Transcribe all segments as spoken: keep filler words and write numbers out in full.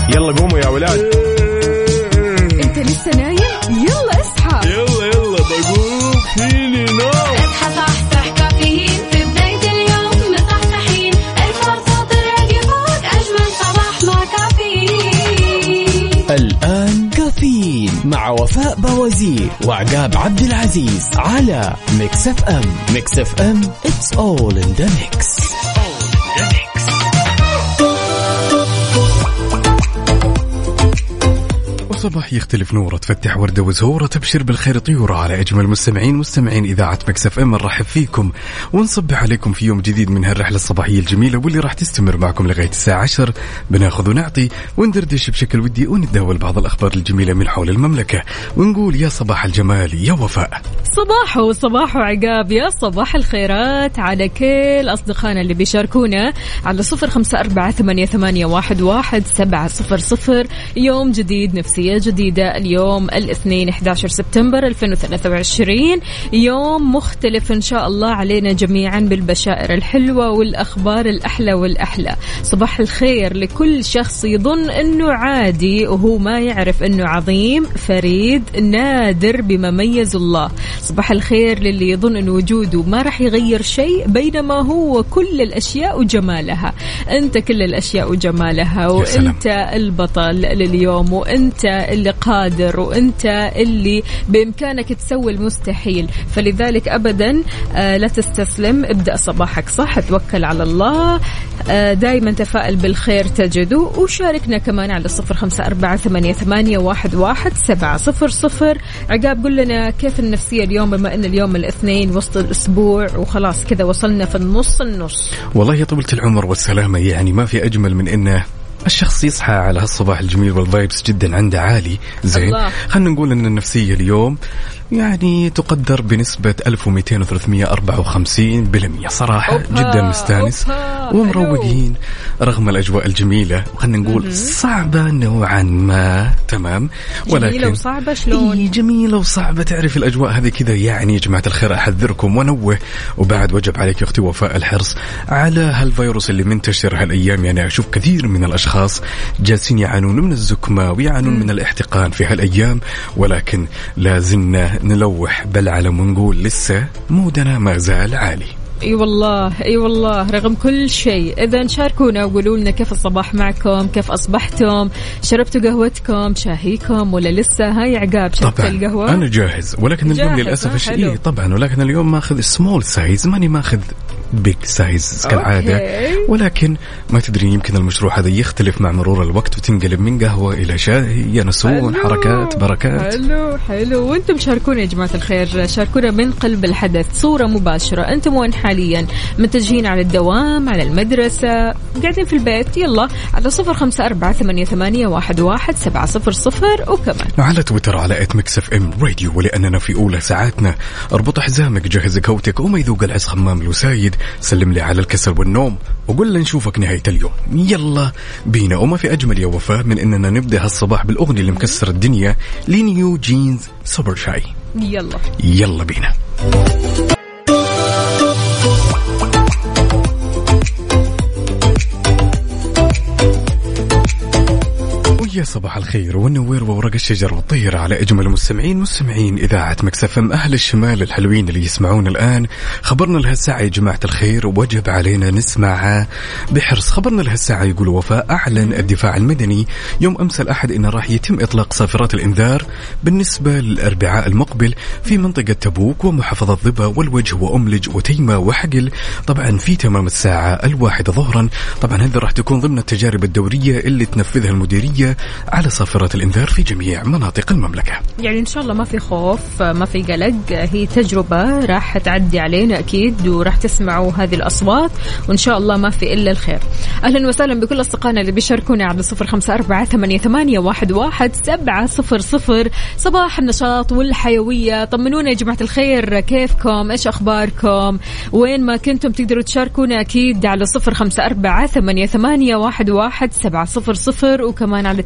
يلا قوموا يا ولاد. انت لسه نايم؟ يلا اصحى. يلا يلا بقوم فيني نوم. اصحى صحصح كافيين في بداية اليوم مصحصحين. الفرصة تراقي فوق أجمل صباح مع كافيين. الآن كافيين مع وفاء بوازير وعقاب عبد العزيز على ميكس اف ام. ميكس اف ام it's all in the mix. صباح يختلف نوره، تفتح وردة وزهورة، تبشر بالخير طيورة على أجمل مستمعين مستمعين إذاعة ميكس اف ام. نرحب فيكم ونصبح عليكم في يوم جديد من هالرحلة الصباحية الجميلة واللي راح تستمر معكم لغاية الساعة عشر. بناخذ ونعطي وندردش بشكل ودي ونتداول بعض الأخبار الجميلة من حول المملكة ونقول يا صباح الجمال يا وفاء. صباحو صباحو عقاب، يا صباح الخيرات على كل أصدقائنا اللي بيشاركونا على صفر خمسة أربعة ثمانية ثمانية واحد واحد سبعة صفر صفر. يوم جديد، نفسية جديدة. اليوم الاثنين أحد عشر سبتمبر ألفين وثلاثة وعشرين، يوم مختلف إن شاء الله علينا جميعا بالبشائر الحلوة والأخبار الأحلى والأحلى. صباح الخير لكل شخص يظن أنه عادي وهو ما يعرف أنه عظيم فريد نادر بما ميز الله. صباح الخير للي يظن أن وجوده ما رح يغير شيء بينما هو كل الأشياء وجمالها. أنت كل الأشياء وجمالها، وأنت البطل لليوم، وأنت اللي قادر، وأنت اللي بإمكانك تسوي المستحيل. فلذلك أبدا لا تستسلم، ابدأ صباحك صح، توكل على الله، دائما تفائل بالخير تجده. وشاركنا كمان على صفر خمسة أربعة ثمانية ثمانية واحد واحد سبعة صفر صفر. عقاب قل لنا كيف النفسية اليوم بما أن اليوم الاثنين وسط الأسبوع وخلاص كذا وصلنا في النص النص. والله يا طولة العمر والسلامة، يعني ما في أجمل من إنه الشخص يصحى على هالصباح الجميل والفايبس جدا عنده عالي. زين، خلنا نقول أن النفسية اليوم يعني تقدر بنسبة ألف ومئتين وثلاثمئة وأربعة وخمسين بالمئة. صراحة أوبا جدا مستانس ومروقين رغم الأجواء الجميلة، وخلنا نقول صعبة نوعا ما. تمام، ولكن جميلة وصعبة. شلون؟ إيه جميلة وصعبة. تعرف الأجواء هذه كذا. يعني يا جماعة الخير أحذركم ونوه، وبعد وجب عليك يا أختي وفاء الحرص على هالفيروس اللي منتشر هالأيام. يعني أشوف كثير من الأشخاص جالسين يعانون من الزكمة ويعانون من الاحتقان في هالأيام، ولكن لازلنا نلوح بالعلم ونقول لسه مودنا ما زال عالي. اي والله اي والله رغم كل شيء. اذا شاركونا وقولوا لنا كيف الصباح معكم، كيف اصبحتم، شربتوا قهوتكم شاهيكم ولا لسه؟ هاي عقاب شربت القهوه؟ انا جاهز، ولكن اليوم للاسف الشيء طبعا، ولكن اليوم ماخذ سمول سايز، ماني ماخذ بيج سايز كالعاده. أوكي. ولكن ما تدري يمكن المشروع هذا يختلف مع مرور الوقت وتنقلب من قهوه الى شاي، ينسون حركات بركات. حلو حلو. وانتم شاركونا يا جماعه الخير، شاركونا من قلب الحدث، صوره مباشره. انتم وين حاليا؟ متجهين على الدوام، على المدرسة، قاعدين في البيت؟ يلا على صفر خمسة أربعة ثمانية ثمانية واحد واحد سبعة صفر صفر. وكمان على تويتر على ات ميكس اف ام راديو. ولأننا في أولى ساعاتنا اربط حزامك، جهز كوتك، وما يذوق العز خمام الوسايد، سلم لي على الكسل والنوم وقول لنا نشوفك نهاية اليوم. يلا بينا. وما في أجمل يا وفاء من إننا نبدأ هالصباح بالأغنية اللي مكسر الدنيا لنيو جينز سوبر شاي. يلا يلا بينا. يا صباح الخير والنوير وورق الشجر والطير على أجمل مستمعين مستمعين إذاعة ميكس اف ام. أهل الشمال الحلوين اللي يسمعون الآن، خبرنا لهالساعة يا جماعة الخير وجب علينا نسمعها بحرص. خبرنا لهالساعة يقول وفاء أعلن الدفاع المدني يوم أمس الأحد إن راح يتم إطلاق صافرات الإنذار بالنسبة للأربعاء المقبل في منطقة تبوك ومحافظة ضبا والوجه وأملج وتيمة وحقل، طبعا في تمام الساعة الواحدة ظهرا. طبعا هذا راح تكون ضمن التجارب الدورية اللي تنفذها المديرية على صافرات الإنذار في جميع مناطق المملكة. يعني إن شاء الله ما في خوف، ما في قلق، هي تجربة راح تعدي علينا أكيد، وراح تسمعوا هذه الأصوات وإن شاء الله ما في إلا الخير. أهلا وسهلا بكل أصدقائنا اللي بيشاركونا على صفر خمسة أربعة ثمانية ثمانية واحد واحد سبعة صفر صفر. صباح النشاط والحيوية. طمنونا يا جماعة الخير، كيفكم؟ إيش أخباركم؟ وين ما كنتم تقدروا تشاركونا أكيد على صفر خمسة أربعة ثمانية ثمانية واحد واحد سبعة صفر صفر، وكمان على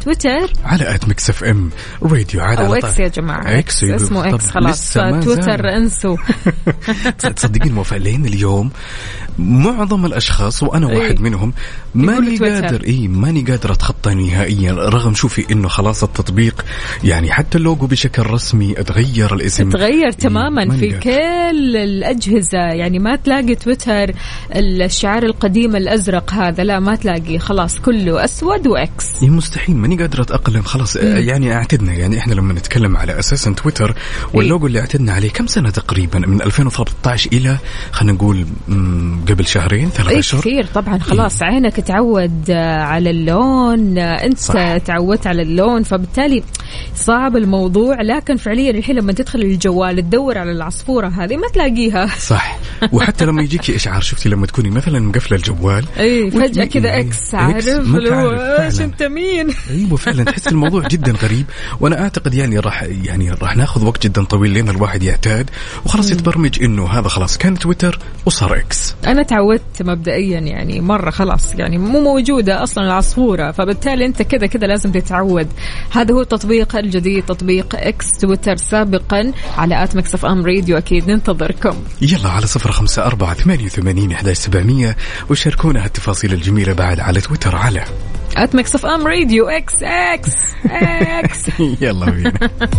تويتر على آت ميكس اف ام راديو على أو إكس يا جماعة. إكس اسمه إكس خلاص. تويتر انسوا. تصدقين موفقين اليوم معظم الأشخاص وأنا إيه؟ واحد منهم ماني قادر إيه ماني قادر أتخطى نهائيا، رغم شوفي إنه خلاص التطبيق يعني حتى اللوجو بشكل رسمي اتغير، الاسم تغير تماما في كل الأجهزة. يعني ما تلاقي تويتر الشعار القديم الأزرق هذا، لا ما تلاقي، خلاص كله أسود وإكس. مستحيل، ماني قادر أتأقلم خلاص. مم. يعني اعتدنا، يعني إحنا لما نتكلم على أساسا تويتر واللوجو اللي اعتدنا عليه كم سنة تقريبا، من ألفين وثلاثة عشر إلى خلينا نقول قبل شهرين ثلاثة أشهر. كثير طبعا، خلاص إيه؟ عينك تعود على اللون، أنت صح. تعودت على اللون، فبالتالي صعب الموضوع. لكن فعليا الحين لما تدخل الجوال تدور على العصفورة هذه ما تلاقيها. صح. وحتى لما يجيك إشعار، شفتي لما تكوني مثلا مقفلة الجوال اي فجأة كذا اكس، عارف ايش انت مين. ايوه فعلا تحس الموضوع جدا غريب. وانا اعتقد يعني راح يعني راح ناخذ وقت جدا طويل لين الواحد يعتاد وخلاص يتبرمج انه هذا خلاص كان تويتر وصار اكس. انا تعودت مبدئيا يعني مرة خلاص يعني مو موجودة اصلا العصفورة، فبالتالي انت كذا كذا لازم تتعود. هذا هو التطبيق الجديد، تطبيق اكس تويتر سابقا على آت ميكس اف ام راديو. اكيد ننتظركم. يلا على صفر خمسة أربعة ثمانية وثمانين أحد عشر سبعمية وشاركونا التفاصيل الجميلة بعد على تويتر على آت ميكس اف ام راديو. اكس اكس اكس. يلا بينا.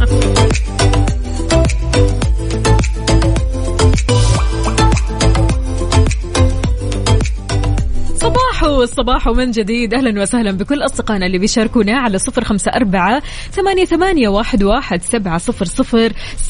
صباحو الصباح من جديد. أهلا وسهلا بكل أصدقائنا اللي بيشاركونا على صفر خمسة أربعة ثمانية ثمانية واحد واحد سبعة صفر صفر.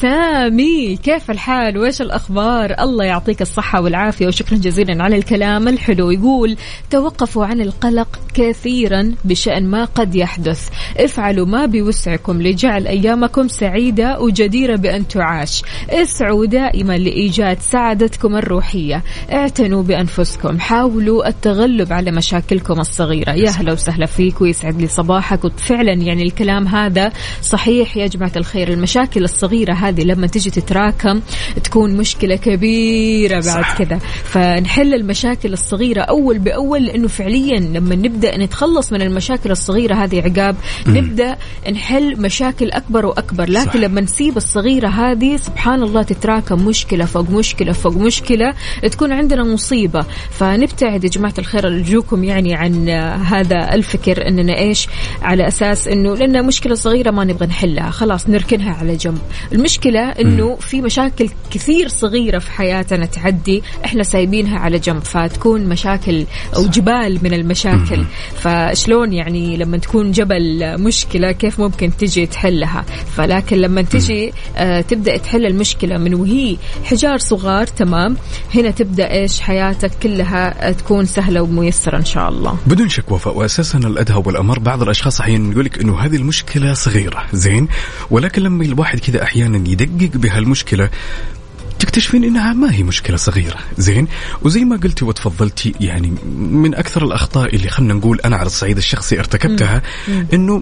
سامي كيف الحال وإيش الأخبار؟ الله يعطيك الصحة والعافية وشكرا جزيلا على الكلام الحلو. يقول توقفوا عن القلق كثيرا بشأن ما قد يحدث، افعلوا ما بوسعكم لجعل أيامكم سعيدة وجديرة بأن تعاش، اسعوا دائما لإيجاد سعادتكم الروحية، اعتنوا بأنفسكم، حاولوا التغلب على مشاكلكم الصغيرة. يا هلا وسهلا فيك ويسعد لي صباحك. وفعلا يعني الكلام هذا صحيح يا جماعة الخير. المشاكل الصغيرة هذه لما تجي تتراكم تكون مشكلة كبيرة بعد كذا، فنحل المشاكل الصغيرة أول بأول، لأنه فعليا لما نبدأ نتخلص من المشاكل الصغيرة هذه عقاب م. نبدأ نحل مشاكل أكبر وأكبر. لكن صح. لما نسيب الصغيرة هذه سبحان الله تتراكم مشكلة فوق مشكلة فوق مشكلة، تكون عندنا مصيبة. فنبتعد يا جماعة الخير أرجوكم يعني عن هذا الفكر أننا إيش على أساس أنه لأن مشكلة صغيرة ما نبغى نحلها خلاص نركنها على جنب. المشكلة أنه في مشاكل كثير صغيرة في حياتنا تعدي إحنا سايبينها على جنب، فتكون مشاكل أو جبال من المشاكل. فشلون يعني لما تكون جبل مشكلة كيف ممكن تجي تحلها؟ فلكن لما تجي آه تبدأ تحل المشكلة من وهي حجار صغار تمام، هنا تبدأ إيش حياتك كلها تكون سهلة وميسرة إن شاء الله بدون شك وفاء. وأساسا الأدهى والأمر بعض الأشخاص أحيانا يقولك إنه هذه المشكلة صغيرة زين، ولكن لما الواحد كذا أحيانا يدقق بهالمشكلة تكتشفين إنها ما هي مشكلة صغيرة زين. وزي ما قلتي وتفضلتي يعني من أكثر الأخطاء اللي خلنا نقول أنا على الصعيد الشخصي ارتكبتها إنه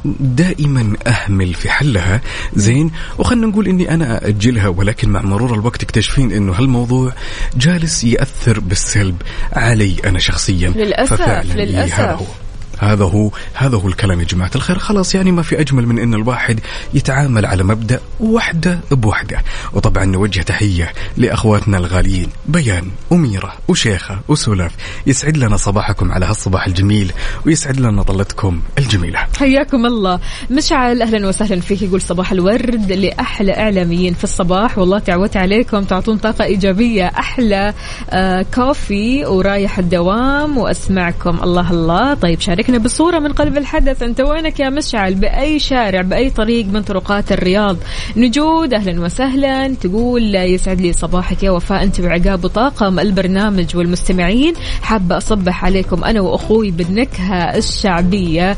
دائما أهمل في حلها زين، وخلنا نقول إني أنا أجلها، ولكن مع مرور الوقت تكتشفين إنه هالموضوع جالس يأثر بالسلب علي أنا شخصيا. للأسف للأسف هذا هو هذا هو هذا هو الكلام يا جماعة الخير. خلاص يعني ما في أجمل من أن الواحد يتعامل على مبدأ وحدة بوحدة. وطبعا نوجه تحية لأخواتنا الغاليين بيان وميرة وشيخة وسلاف، يسعد لنا صباحكم على هالصباح الجميل ويسعد لنا طلتكم الجميلة. حياكم الله. مشعل أهلا وسهلا فيك، يقول صباح الورد لأحلى إعلاميين في الصباح، والله تعودت عليكم تعطون طاقة إيجابية، أحلى آه كوفي ورايح الدوام وأسمعكم. الله الله. طيب شاركنا بصورة من قلب الحدث، أنت وينك يا مشعل؟ بأي شارع بأي طريق من طرقات الرياض؟ نجود أهلا وسهلا، تقول يسعد لي صباحك يا وفاء أنت وعقاب وطاقم البرنامج والمستمعين، حابة أصبح عليكم أنا وأخوي بالنكهة الشعبية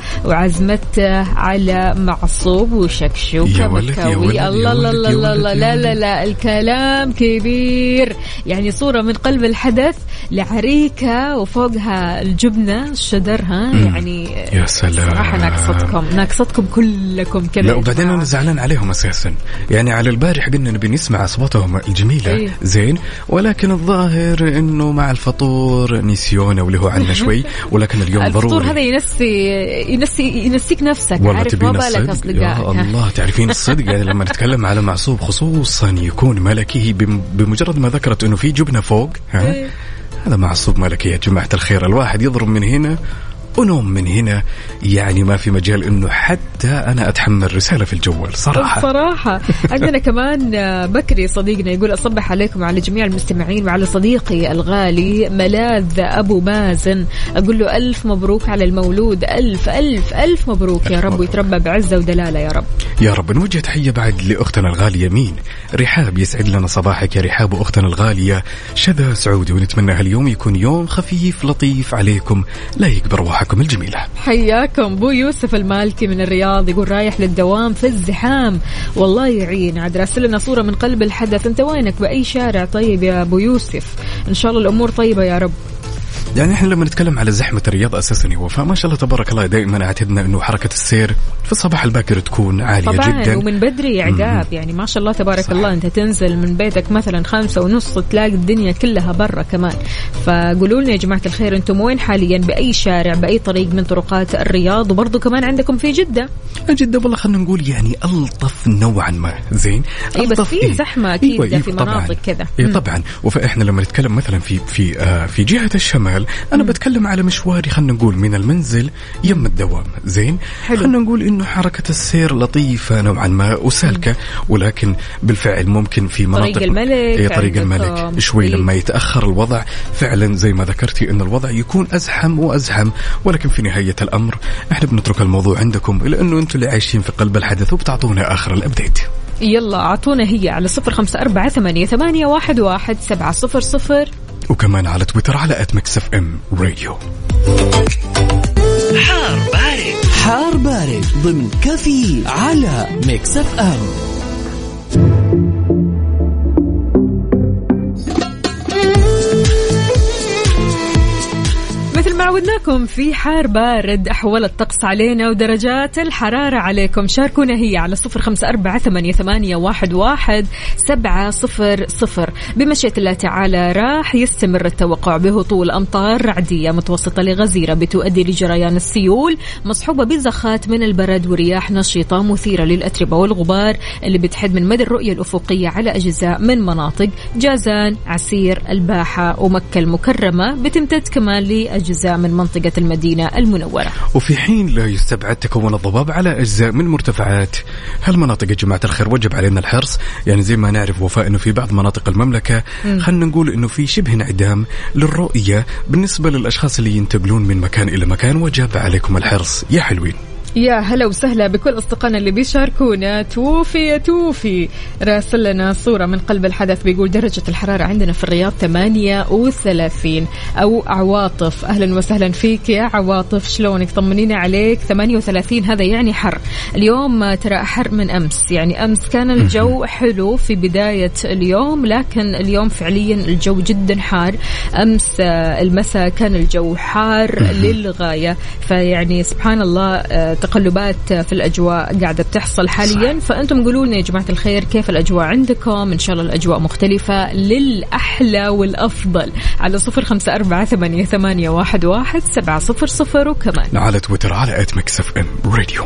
وعزمته على معصوب وشكشوكة بكاوي. الله الله الله الله. لا لا لا الكلام كبير. يعني صورة من قلب الحدث لعريكة وفوقها الجبنة الشدر ها يعني يا سلام صراحة ناقصتكم ناقصتكم كلكم كذا. لا وبعدين أنا زعلان عليهم أساسا، يعني على البارح قلنا نبي نسمع أصواتهم الجميلة إيه؟ زين، ولكن الظاهر إنه مع الفطور نسيونا وله عنا شوي، ولكن اليوم ضروري الفطور هذا ينسي ينسي ينسيك نفسك، عارف ما بالك أصدقائك. يا الله تعرفين الصدق يعني لما نتكلم على معصوب خصوصا يكون ملكي بمجرد ما ذكرت إنه في جبنة فوق ها إيه؟ هذا معصوب ملكي يا جماعة الخير. الواحد يضرب من هنا ونوم من هنا، يعني ما في مجال انه حتى انا اتحمل رسالة في الجوال صراحة. صراحة عندنا كمان بكري صديقنا يقول اصبح عليكم على جميع المستمعين وعلى صديقي الغالي ملاذ ابو مازن، اقول له الف مبروك على المولود، الف الف الف مبروك يا رب، ويتربى بعزة ودلالة يا رب يا رب. نوجه تحية بعد لاختنا الغالية مين رحاب، يسعد لنا صباحك يا رحاب واختنا الغالية شذا سعودي، ونتمنى هاليوم يكون يوم خفيف لطيف عليكم لا يكبر روحكم الجميلة. حياكم. بو يوسف المالكي من الرياض يقول رايح للدوام في الزحام والله يعين، عاد راسل لنا صورة من قلب الحدث، انت وينك بأي شارع؟ طيب يا ابو يوسف ان شاء الله الامور طيبة يا رب. يعني احنا لما نتكلم على زحمة الرياض اساسا هو فما شاء الله تبارك الله دائما اعتدنا انه حركة السير في الصباح الباكر تكون عالية طبعاً جدا ومن بدري يا عقاب، يعني ما شاء الله تبارك صح. الله انت تنزل من بيتك مثلا خمسة ونص تلاقي الدنيا كلها برا كمان. فقولوا لنا يا جماعة الخير انتم وين حاليا، بأي شارع بأي طريق من طرقات الرياض، وبرضو كمان عندكم في جدة. جدة والله خلنا نقول يعني ألطف نوعا ما زين. اي بس في زحمة اكيد إيوه في مناطق كذا. اي طبعا. وفاحنا لما نتكلم مثلا في في آه في جهة الشمال انا مم. بتكلم على مشواري خلنا نقول من المنزل يم الدوام زين، خلنا نقول انه حركة السير لطيفة نوعا ما وسالكة، ولكن بالفعل ممكن في مناطق طريق الملك اي طريق الملك شوي إيه؟ لما يتأخر الوضع فعلا زي ما ذكرتي ان الوضع يكون ازحم وازحم، ولكن في نهاية الامر احنا بنترك الموضوع عندكم لانه انتم اللي عايشين في قلب الحدث وبتعطونا اخر الابديت. يلا اعطونا هي على صفر خمسة أربعة ثمانية ثمانية واحد واحد سبعة صفر صفر، وكمان على تويتر على ات ميكس اف ام راديو. حار بارد حار بارد ضمن كفي على ميكس اف ام. مثل ما عودناكم في حار بارد أحوال الطقس علينا ودرجات الحرارة عليكم، شاركونا هي على صفر خمسة أربعة ثمانية ثمانية واحد واحد سبعة صفر صفر. بمشيئة الله تعالى راح يستمر التوقع بهطول أمطار رعدية متوسطة لغزيرة بتؤدي لجريان السيول مصحوبة بزخات من البرد ورياح نشيطة مثيرة للأتربة والغبار اللي بتحد من مدى الرؤية الأفقية على أجزاء من مناطق جازان عسير الباحة ومكة المكرمة، بتمتد كمان لأجزاء من منطقة المدينة المنورة. وفي حين لا يستبعد تكون الضباب على أجزاء من مرتفعات هالمناطق يا جماعة الخير، وجب علينا الحرص. يعني زي ما نعرف وفاء أنه في بعض مناطق المملكة خلنا نقول أنه في شبه انعدام للرؤية بالنسبة للأشخاص اللي ينتقلون من مكان إلى مكان، وجب عليكم الحرص يا حلوين. يا هلا وسهلا بكل أصدقائنا اللي بيشاركونا. توفي يا توفي راسل لنا صورة من قلب الحدث بيقول درجة الحرارة عندنا في الرياض ثمانية وثلاثين. أو عواطف أهلا وسهلا فيك يا عواطف، شلونك؟ طمنينا عليك. ثمانية وثلاثين هذا يعني حر. اليوم ترى حر من أمس، يعني أمس كان الجو حلو في بداية اليوم، لكن اليوم فعليا الجو جدا حار. أمس المساء كان الجو حار للغاية، فيعني سبحان الله تقلبات في الأجواء قاعدة بتحصل حاليا. فأنتم قولوا لنا يا جماعة الخير كيف الأجواء عندكم، إن شاء الله الأجواء مختلفة للأحلى والأفضل على صفر خمسة أربعة ثمانية ثمانية واحد واحد سبعة صفر صفر، وكمان على تويتر على ات ميكس اف ام راديو.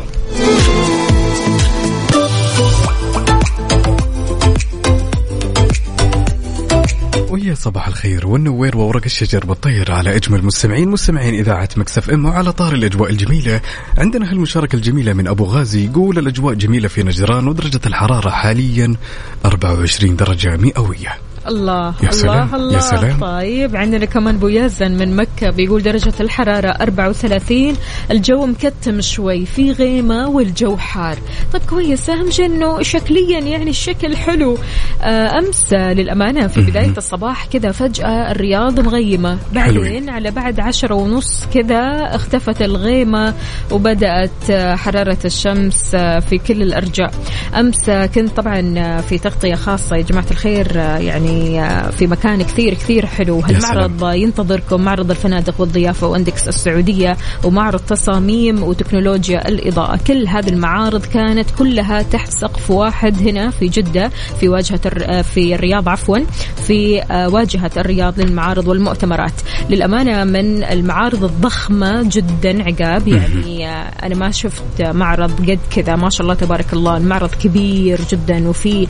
ويا صباح الخير والنوير وورق الشجر بالطير على أجمل مستمعين مستمعين إذاعة ميكس اف ام. وعلى طار الأجواء الجميلة عندنا هالمشاركة الجميلة من أبو غازي، يقول الأجواء جميلة في نجران ودرجة الحرارة حاليا أربعة وعشرين درجة مئوية. الله يا سلام. الله الله يا سلام. طيب عندنا كمان بويازن من مكة بيقول درجة الحرارة أربعة وثلاثين، الجو مكتم شوي في غيمة والجو حار. طيب كويس، أهم شيء إنه شكليا يعني الشكل حلو. أمس للأمانة في بداية الصباح كذا فجأة الرياض مغيمة، بعدين حلوين. على بعد عشرة ونص كذا اختفت الغيمة وبدأت حرارة الشمس في كل الأرجاء. أمس كنت طبعا في تغطية خاصة يا جماعة الخير، يعني يعني في مكان كثير كثير حلو. هالمعرض ينتظركم معرض الفنادق والضيافة واندكس السعودية ومعرض تصاميم وتكنولوجيا الإضاءة. كل هذه المعارض كانت كلها تحت سقف واحد هنا في جدة في واجهة في الرياض عفوا في واجهة الرياض للمعارض والمؤتمرات. للأمانة من المعارض الضخمة جدا عقاب، يعني أنا ما شفت معرض قد كذا ما شاء الله تبارك الله. المعرض كبير جدا وفي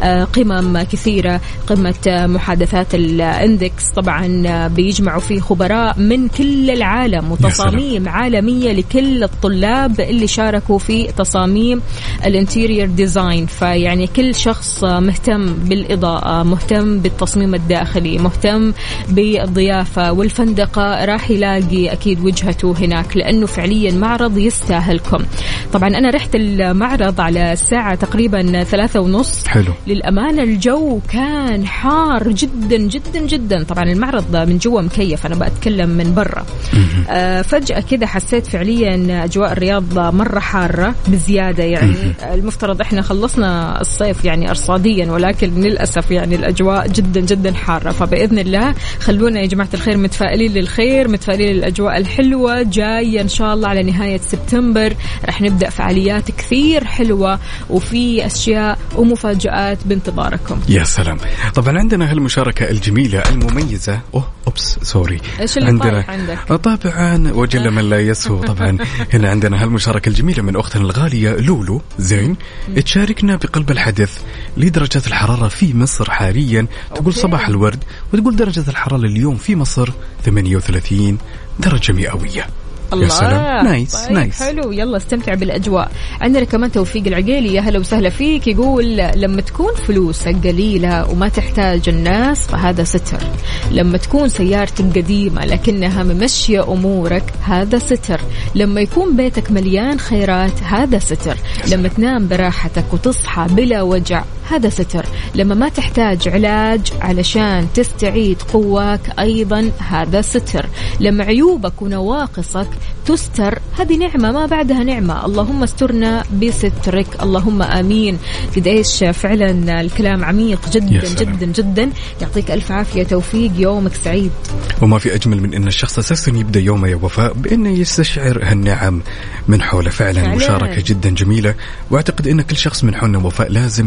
قمم كثيرة، قمة محادثات الاندكس طبعا بيجمعوا فيه خبراء من كل العالم وتصاميم عالمية لكل الطلاب اللي شاركوا في تصاميم الانتيريور ديزاين. فيعني كل شخص مهتم بالإضاءة، مهتم بالتصميم الداخلي، مهتم بالضيافة والفندقة راح يلاقي أكيد وجهته هناك، لأنه فعليا معرض يستاهلكم. طبعا أنا رحت المعرض على الساعة تقريبا ثلاثة ونص. حلو. للأمانة الجو كان حار جدا جدا جدا. طبعا المعرض من جوا مكيف، أنا بأتكلم من برا. آه فجأة كده حسيت فعليا أجواء الرياض مرة حارة بزيادة. يعني المفترض إحنا خلصنا الصيف يعني أرصاديا، ولكن للأسف يعني الأجواء جدا جدا حارة. فبإذن الله خلونا يا جماعة الخير متفائلين للخير، متفائلين للأجواء الحلوة جاية إن شاء الله. على نهاية سبتمبر رح نبدأ فعاليات كثير حلوة وفي أشياء ومفاجآت بانتظاركم. يا سلام. طبعا عندنا هالمشاركة الجميلة المميزة. أوه أوبس سوري. إيش اللي عندنا عندك؟ طبعا وجل من لا يسهو. طبعا هنا عندنا هالمشاركة الجميلة من أختنا الغالية لولو زين، تشاركنا بقلب الحدث لدرجة الحرارة في مصر حاليا. تقول أوكي. صباح الورد، وتقول درجة الحرارة اليوم في مصر ثمانية وثلاثين درجة مئوية. الله. يا سلام. نايس طيب نايس. حلو، يلا استمتع بالأجواء. عندنا كمان توفيق العقيلي، يا هلا وسهلا فيك. يقول لما تكون فلوسك قليلة وما تحتاج الناس فهذا ستر. لما تكون سيارتك قديمة لكنها ممشية أمورك هذا ستر. لما يكون بيتك مليان خيرات هذا ستر. لما تنام براحتك وتصحى بلا وجع هذا ستر. لما ما تحتاج علاج علشان تستعيد قواك أيضا هذا ستر. لما عيوبك ونواقصك تستر هذه نعمة ما بعدها نعمة. اللهم استرنا بسترك، اللهم آمين. قد إيش فعلا الكلام عميق جدا جدا جدا. يعطيك ألف عافية توفيق، يومك سعيد. وما في أجمل من أن الشخص أساسا يبدأ يومه يا وفاء بأنه يستشعر هالنعم من حوله. فعلا, فعلا مشاركة جدا جميلة، وأعتقد أن كل شخص من حولنا وفاء لازم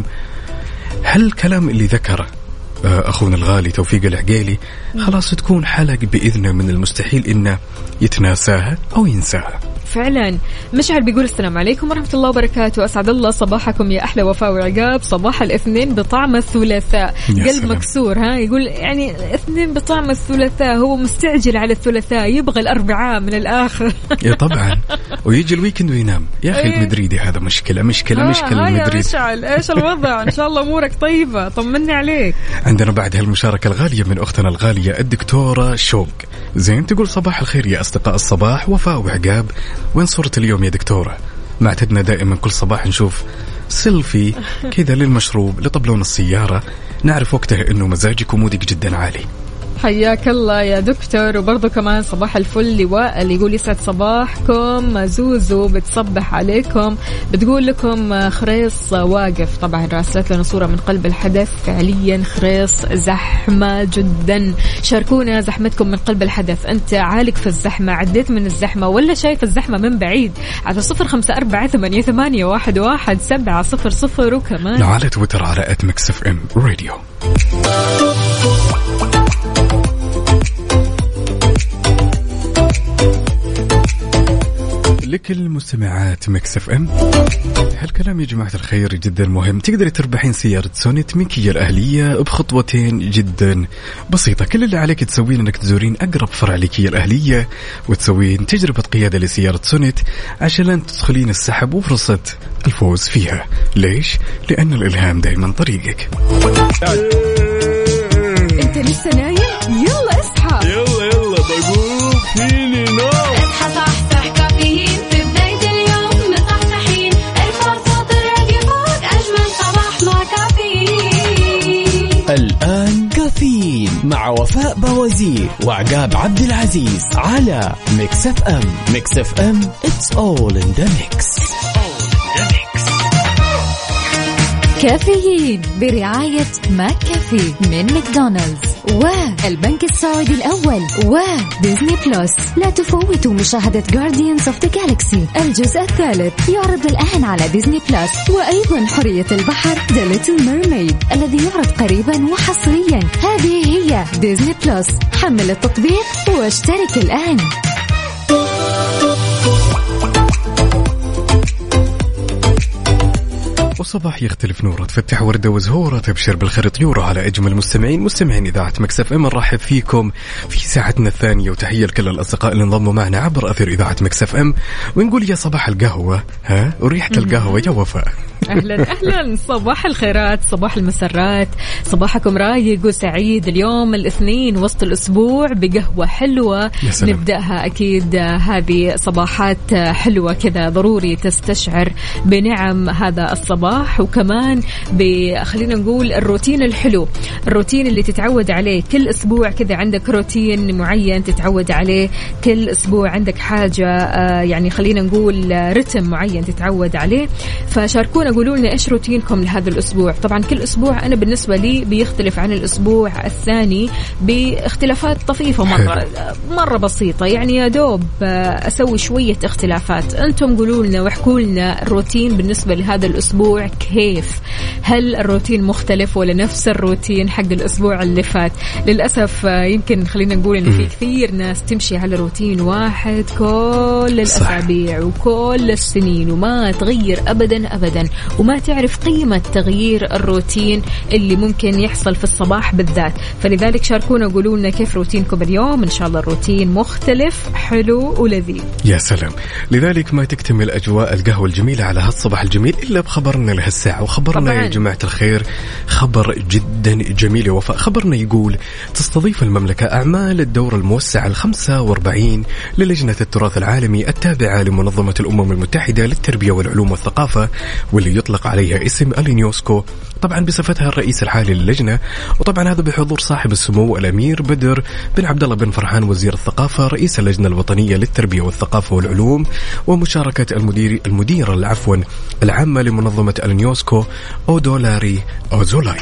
هالكلام اللي ذكره أخونا الغالي توفيق العقيلي خلاص تكون حلق بإذنه من المستحيل إنه يتناساها أو ينساها. فعلا. مشعل بيقول السلام عليكم ورحمة الله وبركاته، أسعد الله صباحكم يا أحلى وفاء وعقاب. صباح الاثنين بطعم الثلاثاء. قلب سلام. مكسور. ها يقول يعني اثنين بطعم الثلاثاء، هو مستعجل على الثلاثاء يبغى الأربعاء من الآخر. يا طبعا. ويجي الويكند وينام. يا أخي المدريدي هذا مشكلة مشكلة آه مشكلة المدريد. يا مشعل إيش الوضع؟ إن شاء الله أمورك طيبة، طمني عليك. عندنا بعد هالمشاركة الغالية من أختنا الغالية الدكتورة شوق زين، تقول صباح الخير يا أصدقاء الصباح وفاء وعقاب. وين صورة اليوم يا دكتورة؟ ما اعتدنا دائما كل صباح نشوف سيلفي كذا للمشروب لطبلون السيارة، نعرف وقتها أنه مزاجك ومودك جدا عالي. حياك الله يا دكتور. وبرضه كمان صباح الفل لواء اللي يقول يسعد صباحكم. زوزو بتصبح عليكم، بتقول لكم خريص واقف. طبعا راسلت لنا صورة من قلب الحدث، فعليا خريص زحمة جدا. شاركونا زحمتكم من قلب الحدث. أنت عالق في الزحمة، عديت من الزحمة ولا شايف الزحمة من بعيد؟ على صفر خمسة أربعة ثمانية ثمانية واحد واحد سبعة صفر صفر. وكمان على تويتر على آت ميكس إف إم راديو. لكل مستمعات ميكس اف ام هالكلام يا جماعة الخير جدا مهم. تقدري تربحين سيارة سونيت من كيا الأهلية بخطوتين جدا بسيطة. كل اللي عليك تسوين انك تزورين أقرب فرع لكيا الأهلية وتسوين تجربة قيادة لسيارة سونيت عشان تدخلين السحب وفرصة الفوز فيها. ليش؟ لأن الإلهام دايما طريقك. انت لسه نايم؟ يلا اصحى. يلا يلا بقوم فيني نوم. اصحى صحصح كافيين في بداية اليوم مصحصحين. الفرصة تراقي فوق أجمل صباح مع كافيين. الآن كافيين مع وفاء بوازير وعقاب عبد العزيز على ميكس اف ام. ميكس اف ام it's all in the mix. كافيين برعاية ماك كافي من ماكدونالدز والبنك السعودي الأول وديزني بلس. لا تفوتوا مشاهدة Guardians of the Galaxy الجزء الثالث يعرض الآن على ديزني بلس. وأيضا حرية البحر The Little Mermaid الذي يعرض قريبا وحصريا. هذه هي ديزني بلس. حمل التطبيق واشترك الآن. وصباح يختلف نوره، تفتح وردة وزهورة، تبشر بالخير طيوره على أجمل مستمعين مستمعين إذاعة مكسف إم. نرحب فيكم في ساعتنا الثانية، وتحية لكل الأصدقاء اللي انضموا معنا عبر أثير إذاعة مكسف إم، ونقول يا صباح القهوة ها وريحة القهوة يا وفاء. أهلا أهلا، صباح الخيرات، صباح المسرات، صباحكم رايق وسعيد. اليوم الاثنين وسط الأسبوع بقهوة حلوة نبدأها أكيد. هذه صباحات حلوة كذا ضروري تستشعر بنعم هذا الصباح، وكمان خلينا نقول الروتين الحلو، الروتين اللي تتعود عليه كل أسبوع كذا. عندك روتين معين تتعود عليه كل أسبوع، عندك حاجة يعني خلينا نقول رتم معين تتعود عليه. فشاركونا قولوا لنا إيش روتينكم لهذا الأسبوع. طبعا كل أسبوع أنا بالنسبة لي بيختلف عن الأسبوع الثاني باختلافات طفيفة مرة مرة بسيطة، يعني يا دوب أسوي شوية اختلافات. أنتم قولوا لنا واحكوا لنا الروتين بالنسبة لهذا الأسبوع كيف. هل الروتين مختلف ولا نفس الروتين حق الأسبوع اللي فات؟ للأسف يمكن خلينا نقول إن في كثير ناس تمشي على روتين واحد كل الأسابيع وكل السنين وما تغير أبدا أبدا، وما تعرف قيمة تغيير الروتين اللي ممكن يحصل في الصباح بالذات. فلذلك شاركونا وقولوا لنا كيف روتينكم اليوم. إن شاء الله الروتين مختلف حلو ولذيذ. يا سلام. لذلك ما تكتمل أجواء القهوة الجميلة على هالصباح الجميل إلا بخبرنا لهالساعة. وخبرنا طبعاً يا جماعة الخير خبر جدا جميل ووفاء. خبرنا يقول تستضيف المملكة أعمال الدورة الموسعة الخمسة واربعين للجنة التراث العالمي التابعة لمنظمة الأمم المتحدة للتربية والعلوم والثقافة، واللي يطلق عليها اسم اليونسكو، طبعا بصفتها الرئيس الحالي للجنة. وطبعا هذا بحضور صاحب السمو الأمير بدر بن عبد الله بن فرحان وزير الثقافة رئيس اللجنة الوطنية للتربية والثقافة والعلوم، ومشاركة المدير المدير العفوا العامة لمنظمة اليونسكو أودولاري أوزولاي.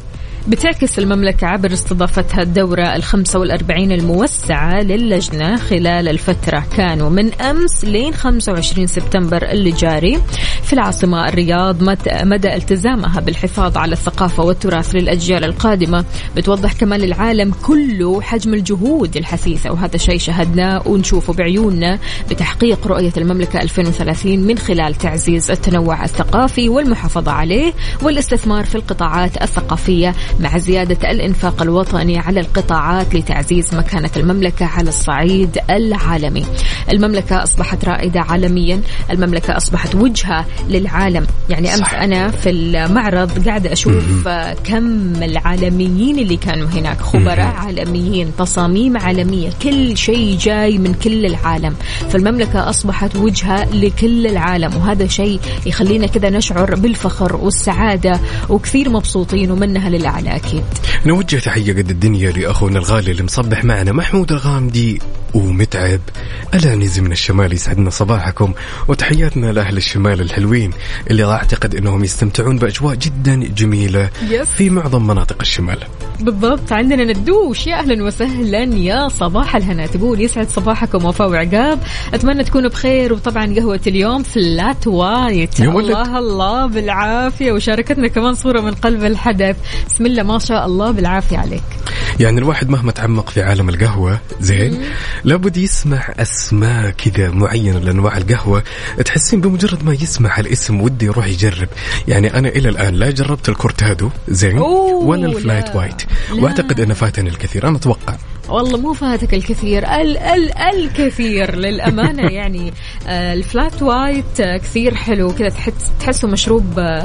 بتعكس المملكة عبر استضافتها الدورة الخمسة والأربعين الموسعة للجنة خلال الفترة كانوا من أمس لين خمسة وعشرين سبتمبر اللي جاري في العاصمة الرياض، مدى التزامها بالحفاظ على الثقافة والتراث للأجيال القادمة. بتوضح كمان للعالم كله حجم الجهود الحثيثة، وهذا شيء شهدناه ونشوفه بعيوننا بتحقيق رؤية المملكة ألفين وثلاثين من خلال تعزيز التنوع الثقافي والمحافظة عليه والاستثمار في القطاعات الثقافية مع زيادة الإنفاق الوطني على القطاعات لتعزيز مكانة المملكة على الصعيد العالمي. المملكة أصبحت رائدة عالميا، المملكة أصبحت وجهة للعالم. يعني أمس أنا في المعرض قاعدة أشوف كم العالميين اللي كانوا هناك، خبراء عالميين، تصاميم عالمية، كل شيء جاي من كل العالم. فالمملكة أصبحت وجهة لكل العالم، وهذا شيء يخلينا كذا نشعر بالفخر والسعادة وكثير مبسوطين ومنها للعالم. أكيد نوجه تحية قد الدنيا لأخونا الغالي اللي مصبح معنا محمود الغامدي ومتعب الانيزي من الشمال. يسعدنا صباحكم وتحياتنا لأهل الشمال الحلوين اللي أعتقد أنهم يستمتعون بأجواء جدا جميلة في معظم مناطق الشمال. بالضبط. عندنا ندوش، يا أهلا وسهلا، يا صباح الهنا. تقول يسعد صباحكم وفاء وعقاب، أتمنى تكونوا بخير. وطبعا قهوة اليوم فلات وايت، الله الله بالعافية. وشاركتنا كمان صورة من قلب الحدث، بسم الله ما شاء الله بالعافية عليك. يعني الواحد مهما تعمق في عالم القهوة زين لابد يسمع أسماء كذا معينة لأنواع القهوة، تحسين بمجرد ما يسمع الاسم ودي يروح يجرب. يعني أنا إلى الآن لا جربت الكورتادو زين ولا الفلايت وايت، وأعتقد أنه فاتني الكثير. أنا أتوقع والله مو فاتك الكثير، ال ال الكثير للأمانة. يعني آه الفلات وايت آه كثير حلو كذا، تحس تحسه مشروب آه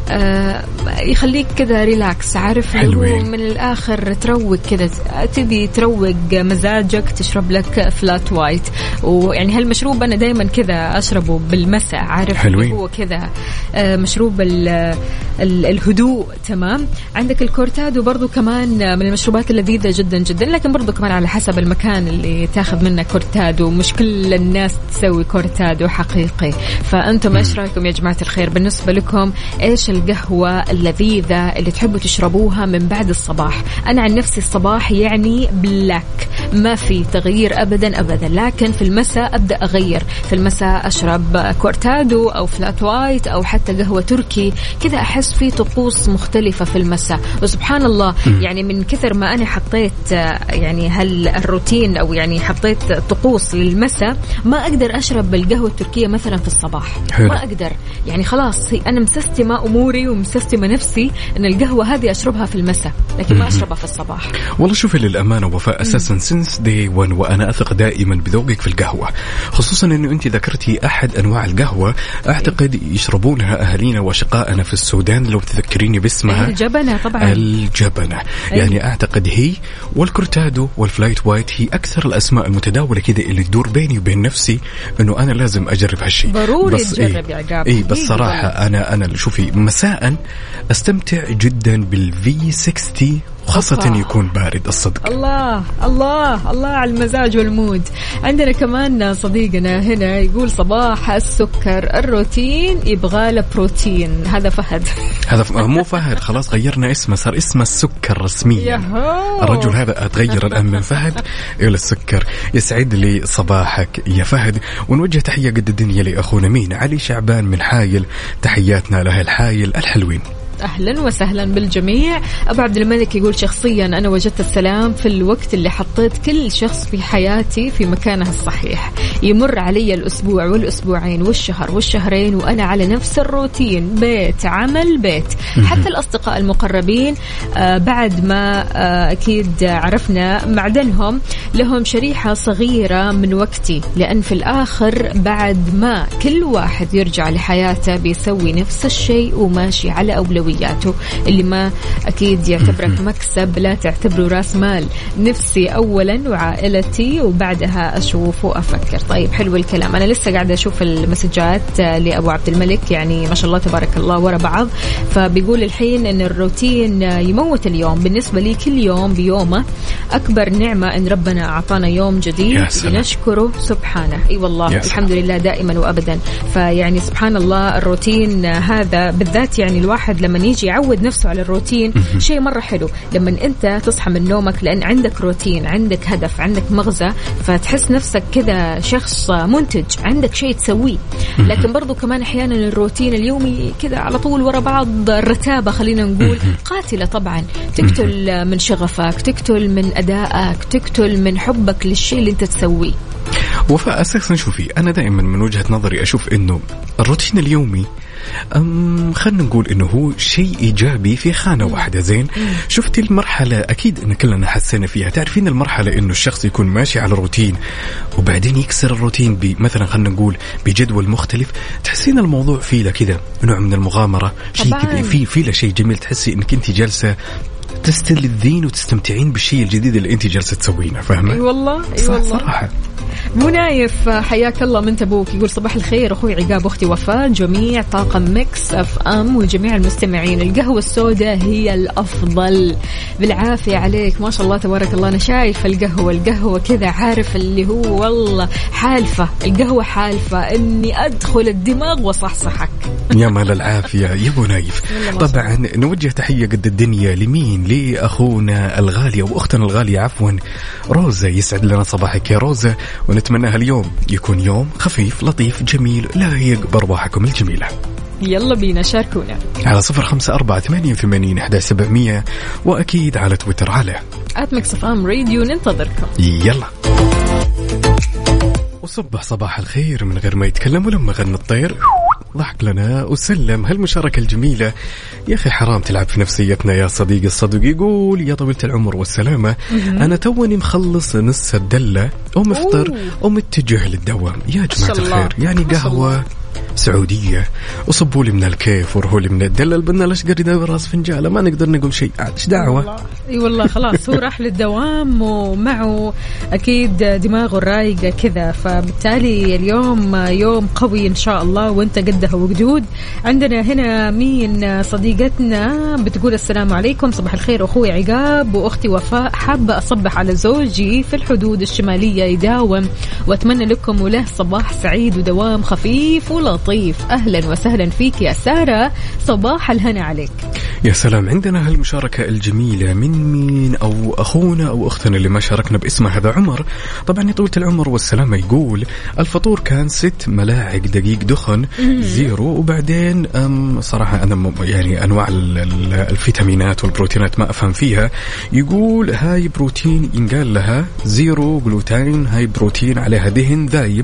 آه يخليك كذا ريلاكس، عارف هو من الآخر تروق كذا، تبي تروق مزاجك تشرب لك فلات وايت. ويعني هالمشروب أنا دايما كذا أشربه بالمساء، عارف حلوين. هو كذا آه مشروب ال ال الهدوء. تمام. عندك الكورتادو برضو كمان من المشروبات اللذيذة جدا جدا، لكن برضو برضو كمان على حسب المكان اللي تاخذ منه كورتادو، مش كل الناس تسوي كورتادو حقيقي. فأنتم إيش رأيكم يا جماعة الخير؟ بالنسبة لكم إيش القهوة اللذيذة اللي تحبوا تشربوها من بعد الصباح؟ أنا عن نفسي الصباح يعني بلاك، ما في تغيير أبدا أبدا، لكن في المساء أبدأ أغير. في المساء أشرب كورتادو أو فلات وايت أو حتى قهوة تركي كذا، أحس في طقوس مختلفة في المساء. وسبحان الله يعني من كثر ما أنا حطيت يعني هالروتين أو يعني حطيت طقوس للمساء، ما أقدر أشرب القهوة التركية مثلا في الصباح. حلو. ما أقدر يعني خلاص أنا مسستمة أموري ومسستمة نفسي أن القهوة هذه أشربها في المساء، لكن ما أشربها في الصباح. والله شوفي للأمانة وفاء أساسا سينس دي وان وأنا أثق دائما بذوقك في القهوة، خصوصا أنه أنت ذكرتي أحد أنواع القهوة أعتقد يشربونها أهالينا وشقائنا في السودان، لو تذكريني باسمها الجبنة. طبعا الجبنة يعني أعتقد هي والكورتادو والفلايت وايت هي أكثر الأسماء المتداولة كده اللي تدور بيني وبين نفسي أنه أنا لازم أجرب هالشيء. ضروري تجرب يا عقاب. إيه بس صراحة أنا أنا شوفي مساء أستمتع جدا بالفي ستين خاصة أوبا. يكون بارد الصدق. الله الله الله على المزاج والمود. عندنا كمان صديقنا هنا يقول صباح السكر الروتين يبغى له بروتين. هذا فهد. هذا ف... مو فهد، خلاص غيرنا اسمه، صار اسمه السكر رسميا. الرجل هذا أتغير الآن من فهد إلى السكر. يسعد لي صباحك يا فهد، ونوجه تحية قد الدنيا لأخونا مين علي شعبان من حايل، تحياتنا له الحايل الحلوين. أهلا وسهلا بالجميع. أبو عبد الملك يقول شخصيا أنا وجدت السلام في الوقت اللي حطيت كل شخص في حياتي في مكانه الصحيح. يمر علي الأسبوع والأسبوعين والشهر والشهرين وأنا على نفس الروتين، بيت عمل بيت. حتى الأصدقاء المقربين آه بعد ما آه أكيد عرفنا معدنهم لهم شريحة صغيرة من وقتي، لأن في الآخر بعد ما كل واحد يرجع لحياته بيسوي نفس الشيء وماشي على أولوية اللي ما أكيد يعتبرك مكسب، لا تعتبره راس مال. نفسي أولا وعائلتي وبعدها أشوف وأفكر. طيب حلو الكلام. أنا لسه قاعدة أشوف المسجات لأبو عبد الملك، يعني ما شاء الله تبارك الله ورا بعض. فبيقول الحين أن الروتين يموت اليوم. بالنسبة لي كل يوم بيومه. أكبر نعمة أن ربنا أعطانا يوم جديد نشكره سبحانه. أي أيوة والله الحمد لله دائما وأبدا. فيعني سبحان الله الروتين هذا بالذات، يعني الواحد لما يجي يعود نفسه على الروتين شيء مرة حلو. لما أنت تصحى من نومك لأن عندك روتين، عندك هدف، عندك مغزى، فتحس نفسك كذا شخص منتج، عندك شيء تسويه. لكن برضو كمان أحيانا الروتين اليومي كذا على طول ورا بعض الرتابة خلينا نقول قاتلة طبعا. تقتل من شغفك، تقتل من أدائك، تقتل من حبك للشيء اللي أنت تسويه. وفاء أساسا شوفي أنا دائما من وجهة نظري أشوف إنه الروتين اليومي أم خلنا نقول إنه هو شيء إيجابي في خانة واحدة. زين شفتي المرحلة أكيد إن كلنا حسينا فيها، تعرفين المرحلة إنه الشخص يكون ماشي على روتين وبعدين يكسر الروتين بمثلا خلنا نقول بجدول مختلف، تحسين الموضوع فيه له كذا نوع من المغامرة، شيء كذا فيه فيه له شيء جميل، تحسي إنك أنت جالسة تستلذين وتستمتعين بالشيء الجديد اللي أنت جالسة تسوينه. فاهمة؟ أي والله أي والله صراحة. منايف حياك الله من تبوك يقول صباح الخير أخوي عقاب أختي وفاء، جميع طاقم ميكس أف أم وجميع المستمعين. القهوة السوداء هي الأفضل. بالعافية عليك ما شاء الله تبارك الله. أنا شايف القهوة القهوة كذا عارف اللي هو والله حالفة، القهوة حالفة إني أدخل الدماغ وصحصحك. يا مال العافية يا منايف. طبعا نوجه تحية قد الدنيا لمين؟ لأخونا الغالي أو أختنا الغالية عفوا روزة. يسعد لنا صباحك يا روزة، ونتمنى اليوم يكون يوم خفيف لطيف جميل لا يق بأرواحكم الجميلة. يلا بينا شاركونا على صفر خمسة أربعة ثمانية ثمانين إحدى سبعمية، وأكيد على تويتر على آت ميكس أف أم راديو. ننتظركم. يلا وصبح صباح الخير من غير ما يتكلم، ولما غنى الطير ضحك لنا وسلم. هالمشاركة الجميلة يا أخي حرام تلعب في نفسيتنا يا صديقي. الصدق يقول يا طويلة العمر والسلامة أنا توني مخلص نص الدلة ومفطر ومتجه للدوام. يا جماعة الخير يعني قهوة سعودية وصبوا لي من الكيف وروحوا لي من الدلل بدنا الأشقر يدور راس فنجالة ما نقدر نقول شيء عاد إيش دعوة. اي والله خلاص هو راح للدوام ومعه أكيد دماغه رايقة كذا، فبالتالي اليوم يوم قوي إن شاء الله وانت قدها وقدود. عندنا هنا مين صديقتنا بتقول السلام عليكم صباح الخير أخوي عقاب وأختي وفاء، حابة أصبح على زوجي في الحدود الشمالية يداوم وأتمنى لكم وله صباح سعيد ودوام خفيف ولطيف. أهلا وسهلا فيك يا سارة، صباح الهنا عليك. يا سلام. عندنا هالمشاركة الجميلة من مين أو أخونا أو أختنا اللي ما شاركنا باسمه هذا عمر، طبعا يا طولة العمر والسلامة، يقول الفطور كان ست ملاعق دقيق دخن زيرو، وبعدين صراحة أنا يعني أنواع الفيتامينات والبروتينات ما أفهم فيها، يقول هاي بروتين ينقال لها زيرو جلوتين، هاي بروتين عليها دهن ذايب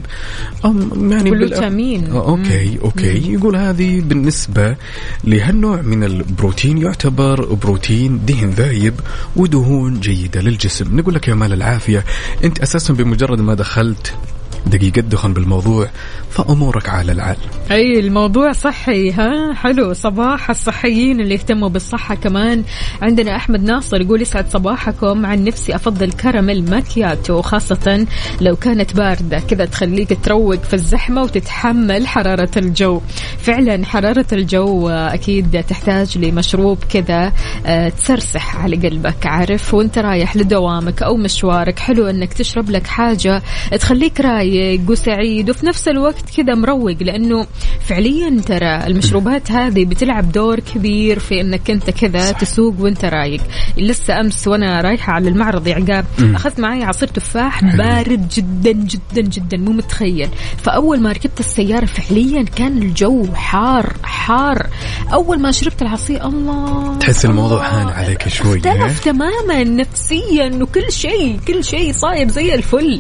يعني جلوتامين. أوكي أوكي. يقول هذه بالنسبة لهالنوع من البروتين يعتبر بروتين دهن ذايب ودهون جيدة للجسم. نقول لك يا مال العافية، أنت أساسا بمجرد ما دخلت دقيقة دخن بالموضوع فأمورك على العال. أي الموضوع صحي. ها حلو، صباح الصحيين اللي يهتموا بالصحة. كمان عندنا أحمد ناصر يقول يسعد صباحكم، عن نفسي أفضل كراميل ماكياتو خاصة لو كانت باردة كذا تخليك تروق في الزحمة وتتحمل حرارة الجو. فعلا حرارة الجو أكيد تحتاج لمشروب كذا تسرسح على قلبك، عارف، وانت رايح لدوامك أو مشوارك حلو أنك تشرب لك حاجة تخليك رايق وسعيد وفي نفس الوقت كذا مروق، لأنه فعليا ترى المشروبات هذه بتلعب دور كبير في أنك أنت كذا تسوق وانت رايق. لسه أمس وأنا رايحة على المعرض يا عقاب أخذت معي عصير تفاح بارد جدا جدا جدا مو متخيل، فأول ما ركبت السيارة فعليا كان الجو حار حار. أول ما شربت العصير الله تحس الموضوع هان عليك شوي، اختلف تماما نفسيا وكل شيء كل شيء صاير زي الفل.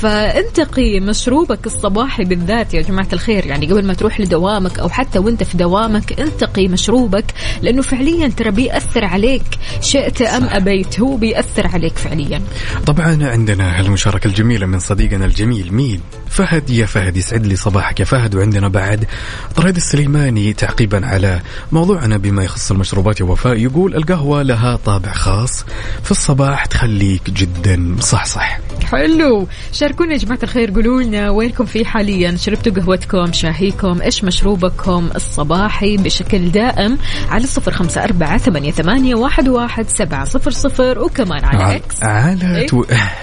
فانتقي مشروبك الصباحي بالذات يا جماعة الخير، يعني قبل ما تروح لدوامك أو حتى وانت في دوامك انتقي مشروبك، لأنه فعليا ترى بيأثر عليك شئت أم أبيت، هو بيأثر عليك فعليا. طبعا عندنا هالمشاركة الجميلة من صديقنا الجميل مين فهد. يا فهد يسعد لي صباحك يا فهد. وعندنا بعد طريد السليماني تعقيبا على موضوعنا بما يخص المشروبات يا وفاء، يقول القهوة لها طابع خاص في الصباح تخليك جدا صح. حلو، شاركونا يا جماعة الخير، قولوا لنا وينكم في حاليا، شربتوا قهوتكم شاهيكم، إيش مشروبكم الصباحي بشكل دائم على صفر خمسة أربعة ثمانية ثمانية واحد واحد سبعة صفر صفر، وكمان على إكس على إيه؟ تو...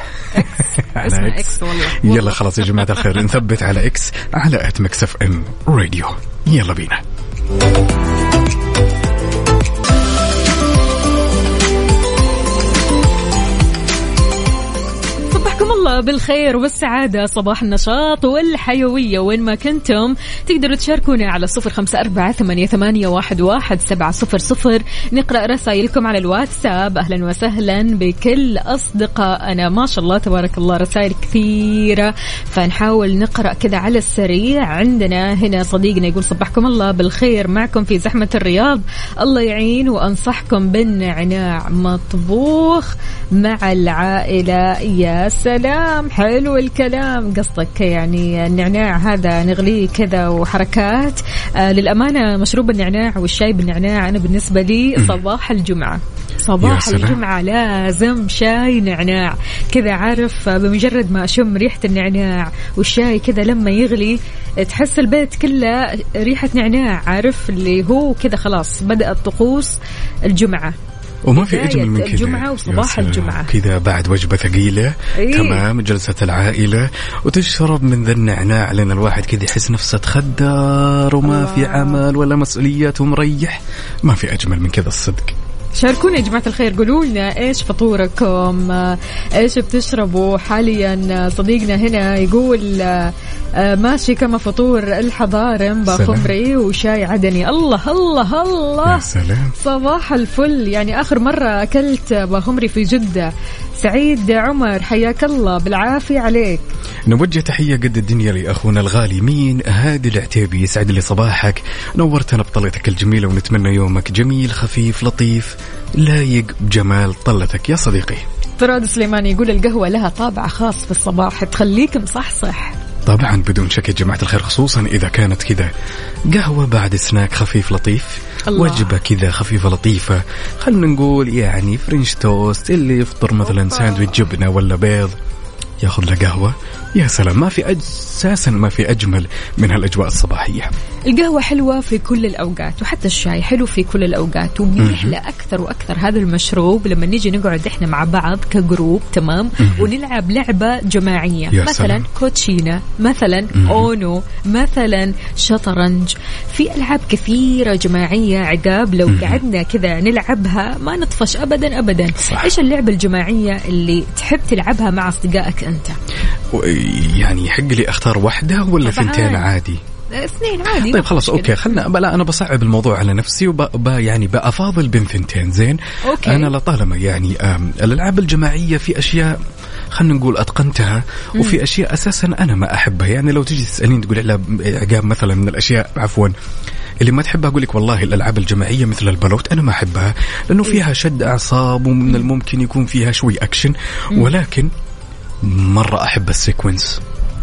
على إكس. إكس والله. يلا خلاص يا جماعة الخير نثبت على إكس على آت ميكس إف إم راديو. يلا بينا. الله بالخير والسعادة، صباح النشاط والحيوية وين ما كنتم. تقدروا تشاركونا على صفر خمسة أربعة ثمانية ثمانية واحد واحد سبعة صفر صفر. نقرأ رسائلكم على الواتساب. أهلا وسهلا بكل أصدقائنا، ما شاء الله تبارك الله رسائل كثيرة، فنحاول نقرأ كذا على السريع. عندنا هنا صديقنا يقول صباحكم الله بالخير، معكم في زحمة الرياض، الله يعين، وأنصحكم بالنعناع مطبوخ مع العائلة. يا سلام حلو الكلام، قصدك يعني النعناع هذا نغليه كذا وحركات. آه للأمانة مشروب النعناع والشاي بالنعناع أنا بالنسبة لي صباح الجمعة صباح الجمعة لازم شاي نعناع كذا، عارف، بمجرد ما أشم ريحة النعناع والشاي كذا لما يغلي تحس البيت كله ريحة نعناع، عارف اللي هو كذا خلاص بدأت طقوس الجمعة. وما في أجمل من كذا الجمعة وصباح الجمعة كذا بعد وجبة ثقيلة. إيه؟ تمام، جلسة العائلة وتشرب من ذا النعناع، لأن الواحد كذا يحس نفسه تخدر وما الله. في عمل ولا مسؤوليات ومريح، ما في أجمل من كذا الصدق. شاركونا يا جماعة الخير، قولوا لنا إيش فطوركم، إيش بتشربوا حاليا. صديقنا هنا يقول ماشي كما فطور الحضارم بخمري وشاي عدني. الله الله الله، يا سلام، صباح الفل. يعني آخر مرة أكلت بخمري في جدة. سعيد عمر حياك الله بالعافية عليك. نوجه تحية قد الدنيا لأخونا الغالي مين هادي العتيبي، يسعد لي صباحك، نورتنا بطلتك الجميلة، ونتمنى يومك جميل خفيف لطيف لايق بجمال طلتك يا صديقي. طراد سليماني يقول القهوة لها طابع خاص في الصباح تخليك مصحصح. طبعا بدون شك يا جماعة الخير، خصوصا إذا كانت كذا قهوة بعد سناك خفيف لطيف، الله. وجبة كذا خفيفة لطيفة، خلنا نقول يعني فرنش توست، اللي يفطر مثلا ساندويتش جبنة ولا بيض ياخذ له قهوة، يا سلام، ما في أساسا ما في أجمل من هالأجواء الصباحية. القهوة حلوة في كل الأوقات، وحتى الشاي حلو في كل الأوقات، وبيحلى أكثر وأكثر هذا المشروب لما نيجي نقعد إحنا مع بعض كجروب، تمام، ونلعب لعبة جماعية، مثلا سلام. كوتشينا، مثلا مم. أونو، مثلا شطرنج، في ألعاب كثيرة جماعية عقاب لو مم. قعدنا كذا نلعبها ما نطفش أبدا أبدا. صح. إيش اللعبة الجماعية اللي تحب تلعبها مع أصدقائك أنت؟ يعني يحق لي أختار واحدة ولا ثنتين عادي؟ اثنين عادي. طيب خلاص أوكي، خلنا بلا أنا بصعب الموضوع على نفسي وب يعني بأفاضل بين ثنتين. زين أوكي. أنا لطالما يعني الألعاب الجماعية في أشياء خلنا نقول أتقنتها، وفي أشياء أساسا أنا ما أحبها. يعني لو تجي تسألين تقول على عقاب مثلا من الأشياء عفوا اللي ما تحبها، أقول لك والله الألعاب الجماعية مثل البلوت أنا ما أحبها، لأنه فيها شد أعصاب ومن الممكن يكون فيها شوي أكشن، ولكن مرة أحب السيكونس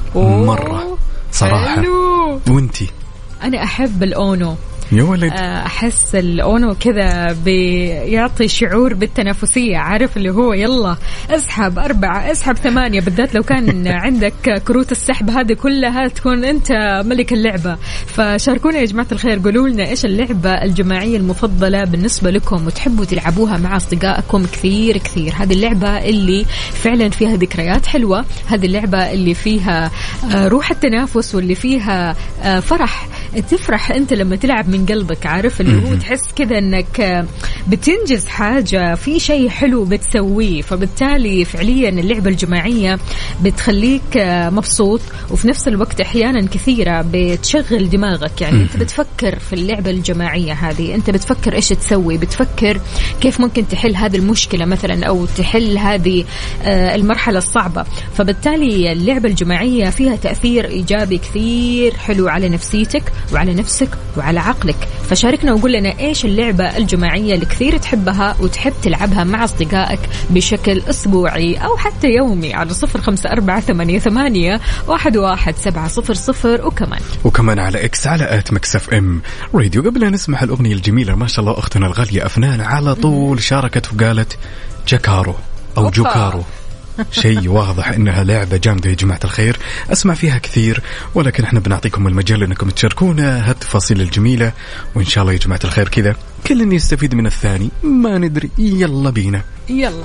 مرة صراحة. حلو. وانتي؟ أنا أحب الأونو يا ولد. أحس الأونو كذا بيعطي شعور بالتنافسية، عارف اللي هو يلا اسحب أربعة اسحب ثمانية، بالذات لو كان عندك كروت السحب هذه كلها تكون أنت ملك اللعبة. فشاركونا يا جماعة الخير، قولوا لنا إيش اللعبة الجماعية المفضلة بالنسبة لكم وتحبوا تلعبوها مع أصدقائكم كثير كثير. هذه اللعبة اللي فعلا فيها ذكريات حلوة، هذه اللعبة اللي فيها روح التنافس واللي فيها فرح، تفرح أنت لما تلعب من قلبك، عارف اللي هو تحس كذا أنك بتنجز حاجة، في شيء حلو بتسويه. فبالتالي فعليا اللعبة الجماعية بتخليك مبسوط، وفي نفس الوقت أحيانا كثيرة بتشغل دماغك. يعني أنت بتفكر في اللعبة الجماعية هذه، أنت بتفكر إيش تسوي، بتفكر كيف ممكن تحل هذه المشكلة مثلا، أو تحل هذه المرحلة الصعبة. فبالتالي اللعبة الجماعية فيها تأثير إيجابي كثير حلو على نفسيتك وعلى نفسك وعلى عقلك. فشاركنا وقول لنا إيش اللعبة الجماعية اللي كثير تحبها وتحب تلعبها مع أصدقائك بشكل أسبوعي أو حتى يومي على صفر خمسة أربعة ثمانية ثمانية واحد واحد سبعة صفر صفر، وكمان وكمان على إكس على آت ميكس إف إم راديو. قبل أن نسمع الأغنية الجميلة ما شاء الله أختنا الغالية أفنان على طول شاركت وقالت جاكارو أو أوبا. جوكارو شيء واضح إنها لعبة جامدة يا جماعة الخير، أسمع فيها كثير، ولكن إحنا بنعطيكم المجال إنكم تشاركونا هالتفاصيل الجميلة، وإن شاء الله يا جماعة الخير كذا كل يستفيد من الثاني، ما ندري. يلا بينا يلا.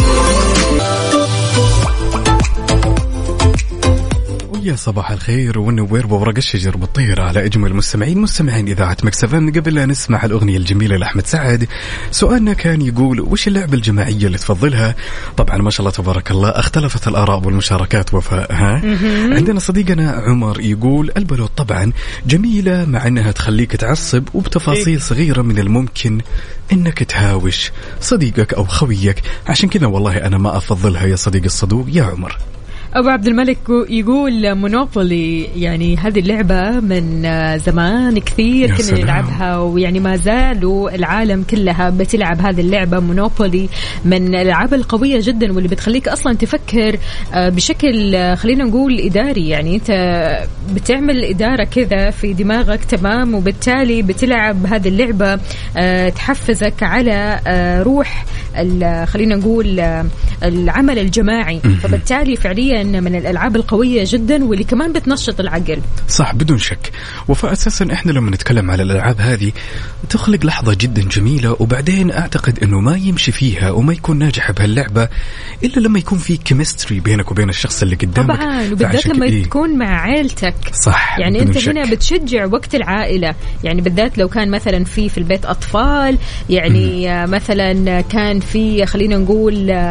يا صباح الخير والنوير وورق الشجر بالطير على أجمل مستمعين مستمعين إذاعة ميكس إف إم. قبل لا نسمع الأغنية الجميلة لأحمد سعد، سؤالنا كان يقول وش اللعبة الجماعية اللي تفضلها؟ طبعا ما شاء الله تبارك الله اختلفت الآراء والمشاركات. وفاء ها عندنا صديقنا عمر يقول البلوت طبعا جميلة، مع أنها تخليك تعصب وبتفاصيل صغيرة من الممكن إنك تهاوش صديقك أو خويك، عشان كذا والله أنا ما أفضلها يا صديق الصدوق يا عمر. أبو عبد الملك يقول مونوبولي، يعني هذه اللعبة من زمان كثير كنا نلعبها، ويعني ما زالوا العالم كلها بتلعب هذه اللعبة. مونوبولي من الألعاب القوية جدا واللي بتخليك أصلا تفكر بشكل خلينا نقول إداري، يعني أنت بتعمل إدارة كذا في دماغك، تمام، وبالتالي بتلعب هذه اللعبة تحفزك على روح خلينا نقول العمل الجماعي. فبالتالي فعليا من الألعاب القوية جدا واللي كمان بتنشط العقل. صح بدون شك. وفأساسا احنا لما نتكلم على الألعاب هذه تخلق لحظة جدا جميلة، وبعدين أعتقد أنه ما يمشي فيها وما يكون ناجح بهاللعبة إلا لما يكون في كيمستري بينك وبين الشخص اللي قدامك. طبعا، وبالذات لما إيه؟ تكون مع عائلتك. صح، يعني أنت شك. هنا بتشجع وقت العائلة، يعني بالذات لو كان مثلا في في البيت أطفال، يعني م- مثلا كان في خلينا نقول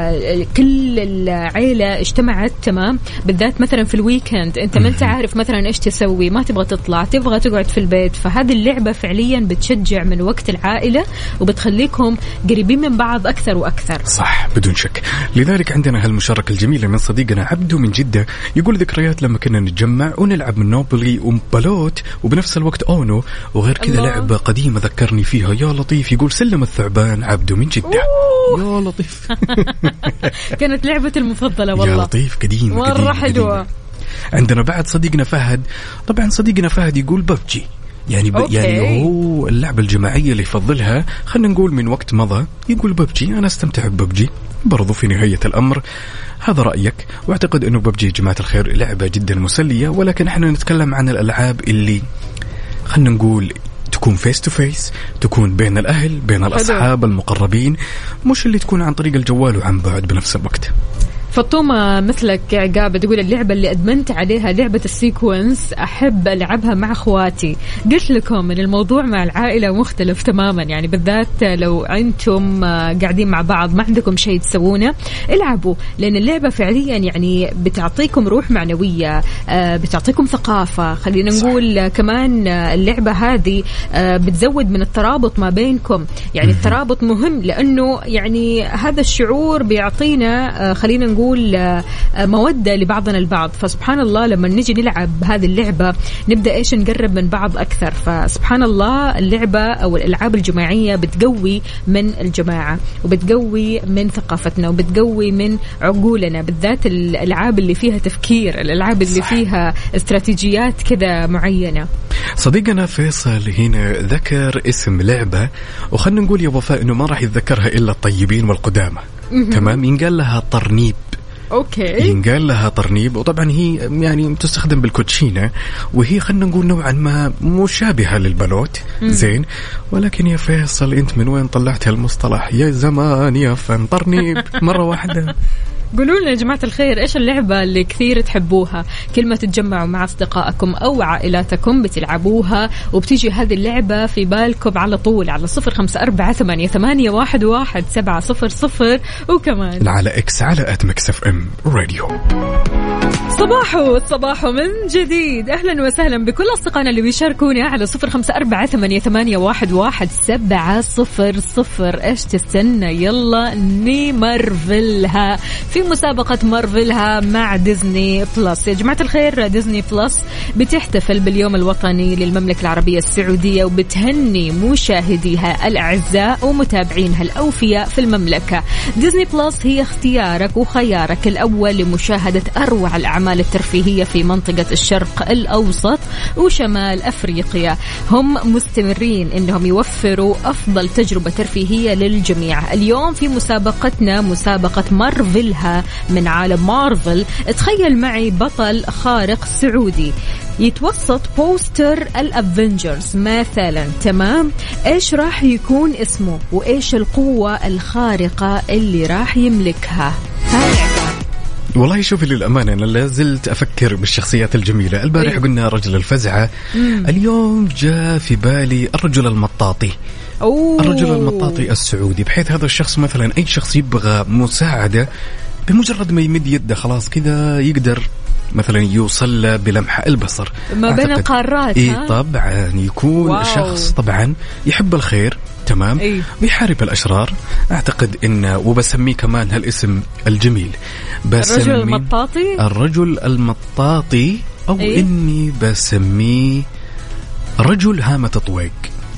كل العائلة اجتمعت، تمام، بالذات مثلا في الويكند انت ما انت عارف مثلا ايش تسوي، ما تبغى تطلع، تبغى تقعد في البيت. فهذه اللعبة فعليا بتشجع من وقت العائلة وبتخليكم قريبين من بعض أكثر وأكثر. صح بدون شك. لذلك عندنا هالمشاركة الجميلة من صديقنا عبدو من جدة، يقول ذكريات لما كنا نتجمع ونلعب من نوبلي وبالوت وبنفس الوقت أونو وغير كذا لعبة قديمة ذكرني فيها يا لطيف. يقول سلم الثعبان عبدو من جدة. أوه. يا لطيف. كانت لعبة المفضلة والله. يا لطيف قديمة مرة حلوة. عندنا بعد صديقنا فهد. طبعا صديقنا فهد يقول ببجي، يعني ب... يعني هو اللعبة الجماعية اللي يفضلها، خلينا نقول من وقت مضى يقول ببجي. أنا استمتع ببجي برضو في نهاية الأمر. هذا رأيك، واعتقد أنه ببجي جماعة الخير لعبة جدا مسلية، ولكن احنا نتكلم عن الألعاب اللي خلينا نقول تكون فيس تو فيس، تكون بين الأهل بين الأصحاب المقربين، مش اللي تكون عن طريق الجوال وعن بعد بنفس الوقت. فطومة مثلك عقاب تقول اللعبة اللي أدمنت عليها لعبة السيكونس، أحب ألعبها مع أخواتي. قلت لكم من الموضوع مع العائلة مختلف تماما، يعني بالذات لو أنتم قاعدين مع بعض ما عندكم شيء تسوونه العبوا، لأن اللعبة فعليا يعني بتعطيكم روح معنوية، بتعطيكم ثقافة. خلينا نقول كمان اللعبة هذه بتزود من الترابط ما بينكم، يعني الترابط مهم لأنه يعني هذا الشعور بيعطينا خلينا نقول مودة لبعضنا البعض. فسبحان الله لما نجي نلعب هذه اللعبة نبدأ إيش نقرب من بعض أكثر. فسبحان الله اللعبة أو الألعاب الجماعية بتقوي من الجماعة، وبتقوي من ثقافتنا، وبتقوي من عقولنا، بالذات الألعاب اللي فيها تفكير، الألعاب اللي فيها استراتيجيات كذا معينة. صديقنا فيصل هنا ذكر اسم لعبة، وخلنا نقول يا وفاء إنه ما راح يتذكرها إلا الطيبين والقدامى. تمام، ينقال لها طرنيب. اوكي، ينقال لها طرنيب، وطبعا هي يعني تستخدم بالكوتشينه، وهي خلينا نقول نوعا ما مشابهه للبلوت. زين، ولكن يا فيصل انت من وين طلعت هالمصطلح؟ يا زمان يا فن طرنيب مره واحده. قولوا لنا يا جماعة الخير إيش اللعبة اللي كثير تحبوها، كل ما تتجمعوا مع أصدقائكم أو عائلاتكم بتلعبوها وبتيجي هذه اللعبة في بالكم على طول، على صفر خمسة أربعة ثمانية ثمانية واحد واحد سبعة صفر صفر، وكمان على إكس على آت ميكس إف إم راديو. صباحو الصباح من جديد، أهلا وسهلا بكل أصدقائنا اللي بيشاركونا على صفر خمسة أربعة ثمانية ثمانية واحد واحد سبعة صفر صفر. إيش تستنى؟ يلا نمرفلها في مسابقة مارفلها مع ديزني بلس. يا جماعة الخير ديزني بلس بتحتفل باليوم الوطني للمملكة العربية السعودية، وبتهني مشاهديها الأعزاء ومتابعينها الأوفياء في المملكة. ديزني بلس هي اختيارك وخيارك الأول لمشاهدة أروع الأعمال الترفيهية في منطقة الشرق الأوسط وشمال أفريقيا. هم مستمرين إنهم يوفروا أفضل تجربة ترفيهية للجميع. اليوم في مسابقتنا مسابقة مارفلها من عالم مارفل. تخيل معي بطل خارق سعودي يتوسط بوستر الأفنجرز مثلا، تمام؟ إيش راح يكون اسمه وإيش القوة الخارقة اللي راح يملكها؟ والله شوفي للأمانة أنا لازلت أفكر بالشخصيات الجميلة. البارح أيه. قلنا رجل الفزعة. مم. اليوم جاء في بالي الرجل المطاطي. أوه. الرجل المطاطي السعودي، بحيث هذا الشخص مثلا أي شخص يبغى مساعدة بمجرد ما يمد يده خلاص كذا يقدر مثلا يوصل بلمح البصر ما بين القارات. إيه طبعا يكون واو. شخص طبعا يحب الخير، تمام. إيه؟ بيحارب الأشرار. أعتقد إنه وبسميه كمان هالاسم الجميل، الرجل المطاطي. الرجل المطاطي أو إيه؟ إني بسميه رجل هامة طويق.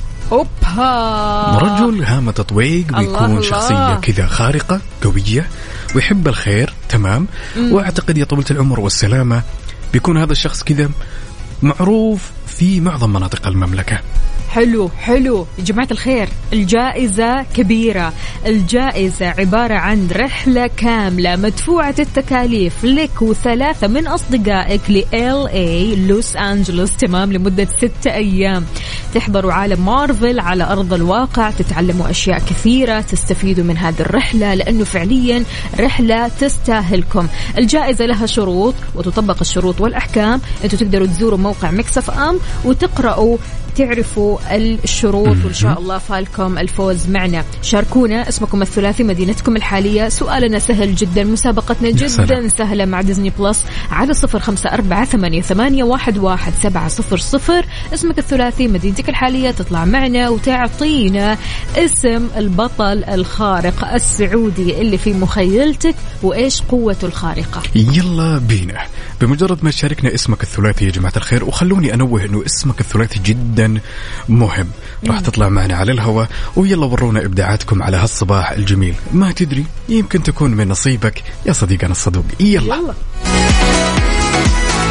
أوبها، رجل هامة طويق، ويكون شخصية كذا خارقة قوية ويحب الخير، تمام. مم. وأعتقد يا طولة العمر والسلامة بيكون هذا الشخص كذا معروف في معظم مناطق المملكة. حلو حلو يا جماعة الخير، الجائزة كبيرة. الجائزة عبارة عن رحلة كاملة مدفوعة التكاليف لك وثلاثة من أصدقائك ل إل إيه لوس أنجلوس، تمام، لمدة ستة أيام. تحضروا عالم مارفل على أرض الواقع، تتعلموا أشياء كثيرة، تستفيدوا من هذه الرحلة لأنه فعليا رحلة تستاهلكم. الجائزة لها شروط وتطبق الشروط والأحكام. أنتوا تقدروا تزوروا موقع ميكس إف إم وتقرأوا تعرفوا الشروط، وإن شاء الله فالكم الفوز معنا. شاركونا اسمكم الثلاثي، مدينتكم الحالية. سؤالنا سهل جدا، مسابقتنا جدا سهلة مع ديزني بلس على صفر خمسة أربعة ثمانية ثمانية واحد واحد سبعة صفر صفر. اسمك الثلاثي، مدينتك الحالية، تطلع معنا وتعطينا اسم البطل الخارق السعودي اللي في مخيلتك وإيش قوته الخارقة. يلا بينا، بمجرد ما شاركنا اسمك الثلاثي يا جماعة الخير، وخلوني أنوه أنه اسمك الثلاثي جدا مهم، راح تطلع معنا على الهواء. ويلا ورونا إبداعاتكم على هالصباح الجميل، ما تدري يمكن تكون من نصيبك يا صديقنا الصدوق. يلا, يلا.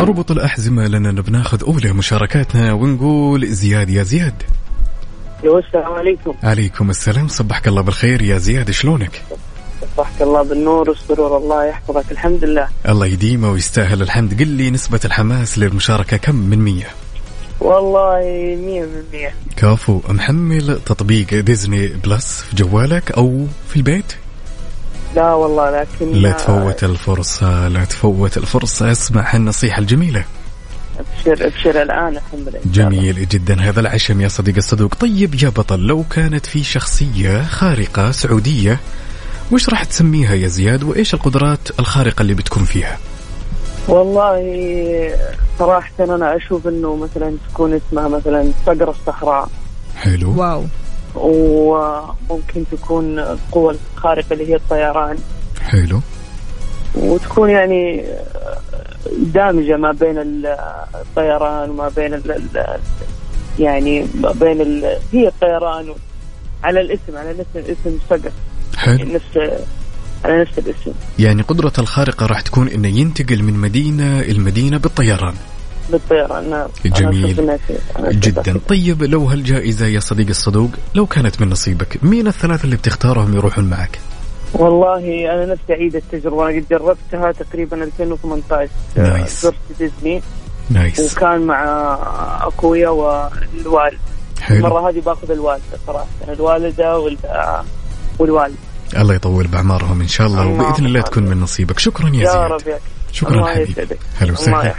اربط الأحزمة لأننا بناخذ أولى مشاركاتنا ونقول زياد. يا زياد. السلام عليكم. عليكم السلام، صبحك الله بالخير يا زياد، شلونك؟ صبحك الله بالنور والسرور، الله يحفظك. الحمد لله. الله يديمه ويستاهل الحمد. قل لي نسبة الحماس للمشاركة كم من مية؟ والله مية من مية. كافو. محمل تطبيق ديزني بلس في جوالك أو في البيت؟ لا والله، لكن لا تفوت الفرصة، لا تفوت الفرصة. اسمع النصيحة الجميلة. ابشر ابشر الآن. الحمد لله. جميل جدا هذا العشم يا صديق الصدوق. طيب يا بطل، لو كانت في شخصية خارقة سعودية وش راح تسميها يا زياد، وإيش القدرات الخارقة اللي بتكون فيها؟ والله صراحة أنا أشوف إنه مثلا تكون اسمها مثلا صقر الصحراء. حلو. واو. وممكن تكون القوة الخارقة اللي هي الطيران. حلو. وتكون يعني دامجة ما بين الطيران وما بين ال يعني ما بين ال هي الطيران على الاسم على نفس الاسم صقر. حلو. نفس على نفس الاسم. يعني قدرة الخارقة راح تكون إنه ينتقل من مدينة المدينة بالطيران. بالطيران. نعم. جميل جدا. طيب لو هالجائزة يا صديق الصدوق لو كانت من نصيبك، مين الثلاثة اللي بتختارهم يروحون معك؟ والله أنا نفسي أعيد التجربة، أنا قد جربتها تقريبا ألفين وثمانية عشر. نايس. زرت ديزني. نايس. وكان مع أخويا والوالد. حلو. المرة هذه باخذ الوالدة صراحة، الوالدة والوالد. الله يطول بعمارهم إن شاء الله، وبإذن الله تكون من نصيبك. شكرا يا زياد. يا رب. شكرا حبيبي. هلا وسهلا.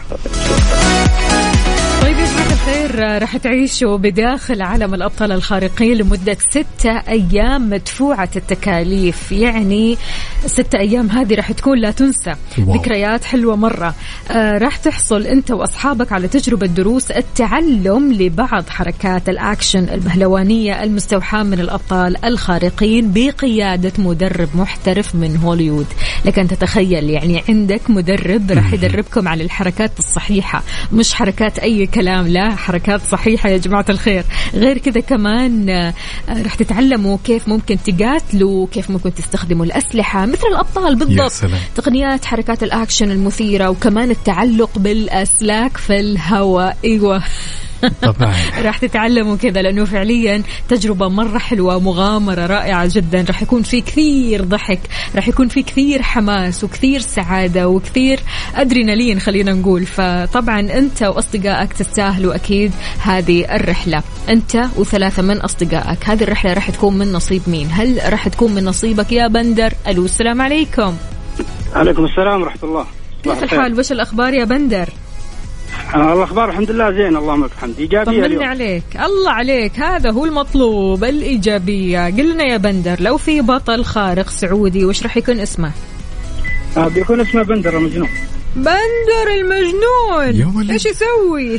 طيب يا جماعة الخير، راح تعيشوا بداخل عالم الأبطال الخارقين لمدة ستة أيام مدفوعة التكاليف. يعني ستة أيام هذه راح تكون لا تنسى. واو. ذكريات حلوة مرة. آه راح تحصل أنت وأصحابك على تجربة دروس التعلم لبعض حركات الأكشن البهلوانية المستوحاة من الأبطال الخارقين بقيادة مدرب محترف من هوليوود. لك أن تتخيل يعني عندك مدرب راح يدربكم على الحركات الصحيحة، مش حركات أي كلام، لا حركات صحيحة يا جماعة الخير. غير كذا كمان راح تتعلموا كيف ممكن تقاتلوا، كيف ممكن تستخدموا الأسلحة مثل الأبطال بالضبط. تقنيات حركات الأكشن المثيرة، وكمان التعلق بالأسلاك في الهواء. أيوة طبعا راح تتعلموا كذا، لأنه فعليا تجربة مرة حلوة، مغامرة رائعة جدا. راح يكون في كثير ضحك، راح يكون في كثير حماس وكثير سعادة وكثير أدرينالين خلينا نقول. فطبعا أنت وأصدقائك تستاهلوا أكيد هذه الرحلة، أنت وثلاثة من أصدقائك. هذه الرحلة راح تكون من نصيب مين؟ هل راح تكون من نصيبك يا بندر؟ ألو السلام عليكم. عليكم السلام ورحمة الله. كيف الحال؟ وش الأخبار يا بندر؟ آه الأخبار الحمد لله زين، اللهم لك الحمد. إيجابية اليوم. طمني عليك. الله عليك، هذا هو المطلوب، الإيجابية. قلنا يا بندر لو في بطل خارق سعودي وش راح يكون اسمه؟ آه بيكون اسمه بندر المجنون. بندر المجنون. إيش يسوي؟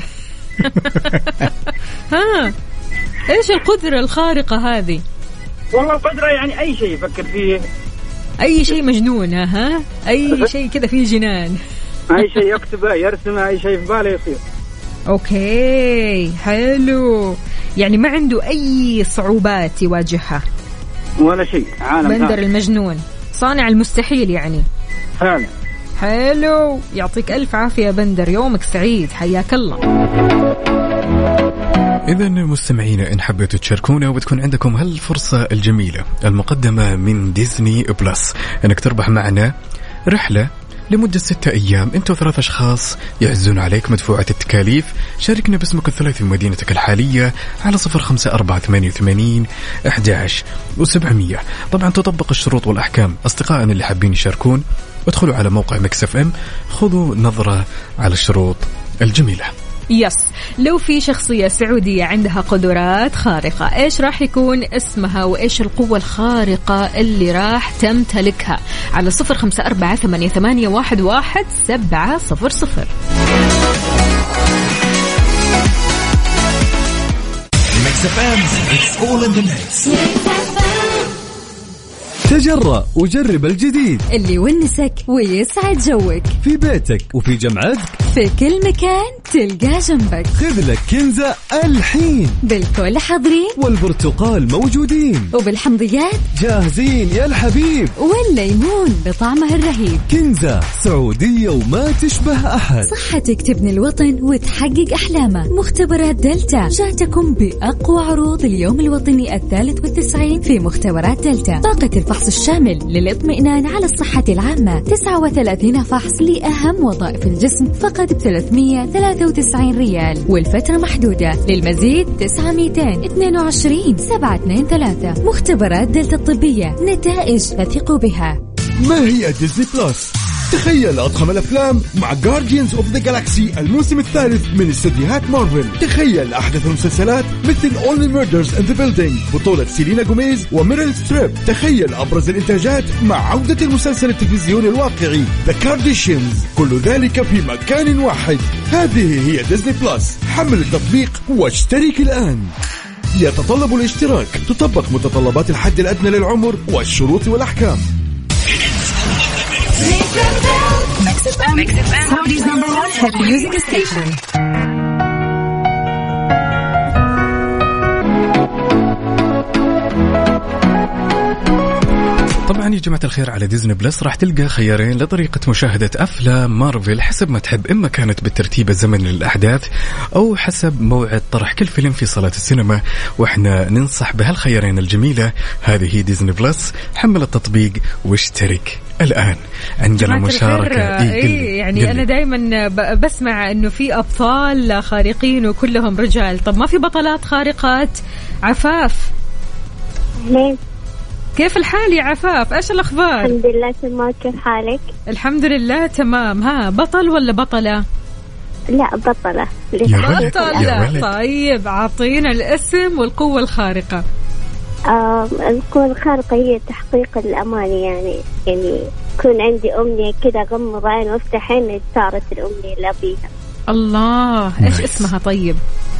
ها إيش القدرة الخارقة هذه؟ والله القدرة يعني أي شيء يفكر فيه، أي شيء مجنون. ها أي شيء كذا فيه جنان. أي شيء يكتبه يرسمه، أي شيء في باله يصير. أوكي حلو. يعني ما عنده أي صعوبات يواجهها ولا شيء. عالم بندر المجنون صانع المستحيل يعني. فعلا. حلو، يعطيك ألف عافية بندر، يومك سعيد، حياك الله. إذا مستمعينا إن حبيتوا تشاركونا وبتكون عندكم هالفرصة الجميلة المقدمة من ديزني بلس أنك تربح معنا رحلة لمدة ستة أيام، أنت وثلاث أشخاص يعزون عليك مدفوعة التكاليف. شاركنا باسمك الثلاثي في مدينتك الحالية على صفر خمسة أربعة ثمانية وثمانين أحد عشر وسبعمية. طبعا تطبق الشروط والأحكام. أصدقائنا اللي حابين يشاركون ادخلوا على موقع ميكس اف ام، خذوا نظرة على الشروط الجميلة. يس. لو في شخصية سعودية عندها قدرات خارقة، إيش راح يكون اسمها وإيش القوة الخارقة اللي راح تمتلكها؟ على صفر خمسة أربعة ثمانية ثمانية واحد واحد سبعة صفر صفر. تجرأ وجرب الجديد اللي يونسك ويسعد جوك في بيتك وفي جمعتك في كل مكان تلقاه جنبك. خذ لك كنزة الحين. بالكل حاضرين والبرتقال موجودين. وبالحمضيات جاهزين يا الحبيب. والليمون بطعمه الرهيب. كنزة سعودية وما تشبه أحد. صحتك تبني الوطن وتحقق أحلامه. مختبرات دلتا جاتكم بأقوى عروض اليوم الوطني الثالث والتسعين في مختبرات دلتا. طاقة الفحص الشامل للاطمئنان على الصحة العامة. تسعة وثلاثين فحص لأهم وظائف الجسم فقط ب ثلاثمية وثلاثة وتسعين ريال، والفترة محدودة. للمزيد تسعة مئتين واثنين وعشرين سبعة اثنين ثلاثة. مختبرات دلتا الطبية، نتائج تثق بها. ما هي ديزني بلس؟ تخيل أضخم الأفلام مع Guardians of the Galaxy الموسم الثالث من استديوهات مارفل. تخيل أحدث المسلسلات مثل Only Murders in the Building بطولة سيلينا جوميز وميريل ستريب. تخيل أبرز الإنتاجات مع عودة المسلسل التلفزيوني الواقعي The Kardashians، كل ذلك في مكان واحد. هذه هي ديزني بلس. حمل التطبيق واشترك الآن. يتطلب الاشتراك. تطبق متطلبات الحد الأدنى للعمر والشروط والأحكام. Mix F M, Mix F M, Saudi's number one hit music station. طبعا يا جماعة الخير على ديزني بلس راح تلقى خيارين لطريقة مشاهدة أفلام مارفل حسب ما تحب، إما كانت بالترتيب الزمني للأحداث أو حسب موعد طرح كل فيلم في صالات السينما، وإحنا ننصح بهالخيارين الجميلة. هذه هي ديزني بلس. حمل التطبيق واشترك الآن. عندنا مشاركة إيه إيه يعني قلي. أنا دايما بسمع إنه في أبطال خارقين وكلهم رجال، طب ما في بطلات خارقات؟ عفاف ليه؟ كيف الحال يا عفاف؟ إيش الأخبار؟ الحمد لله تمام، كيف حالك؟ الحمد لله تمام. ها بطل ولا بطلة؟ لا بطلة. بطلة. طيب عطينا الاسم والقوة الخارقة. آه القوة الخارقة هي تحقيق الأماني، يعني يعني يكون عندي أمنية كده غمض عين وافتح عين صارت الأمنية اللي أبيها. الله، إيش اسمها طيب؟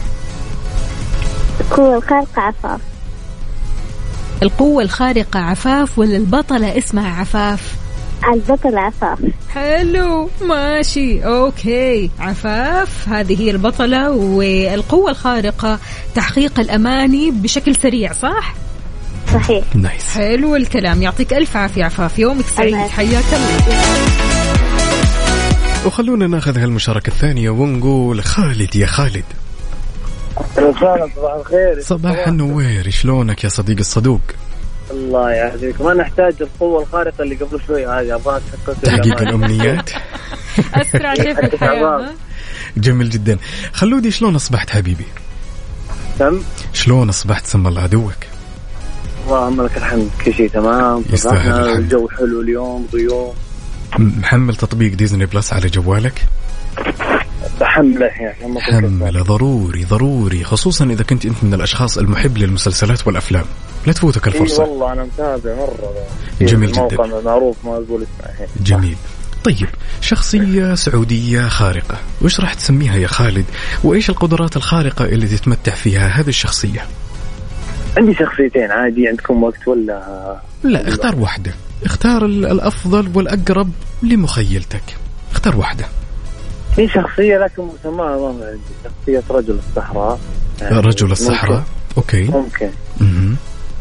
القوة الخارقة عفاف. القوة الخارقة عفاف ولا البطلة اسمها عفاف؟ البطلة عفاف. حلو ماشي أوكي. عفاف هذه هي البطلة، والقوة الخارقة تحقيق الأماني بشكل سريع، صح؟ صحيح. نايس. حلو الكلام. يعطيك ألف عافية عفاف، يومك سعيد. حياك الله. وخلونا ناخذ هالمشاركة الثانية ونقول خالد. يا خالد صباح الخير. صباح النوير، شلونك يا صديق الصدوق؟ الله يعافيك. ما نحتاج القوة الخارقة اللي قبل شوي هذه، أبغاك تحقيق الأمنيات. أسرع شيء في الحياة. جميل جدا. خلودي شلون أصبحت حبيبي؟ تم. شلون أصبحت سم الله عدوك؟ اللهم لك الحمد، كل شيء تمام. الجو حلو اليوم، ضيوف. محمل تطبيق ديزني بلس على جوالك؟ بحمله يعني. حمله ضروري ضروري، خصوصا إذا كنت أنت من الأشخاص المحب للمسلسلات والأفلام، لا تفوتك الفرصة. إيه والله أنا متابع مرة. جميل جدا. موقع معروف ما أقول اسمه. جميل. طيب شخصية سعودية خارقة، وإيش راح تسميها يا خالد؟ وإيش القدرات الخارقة اللي تتمتع فيها هذه الشخصية؟ عندي شخصيتين عادي. عندكم وقت ولا؟ لا اختار واحدة، اختار الأفضل والأقرب لمخيلتك، اختار واحدة. في شخصية لكن مسماها ما عندي، شخصية رجل الصحراء. يعني رجل الصحراء. أوكي. ممكن. مم.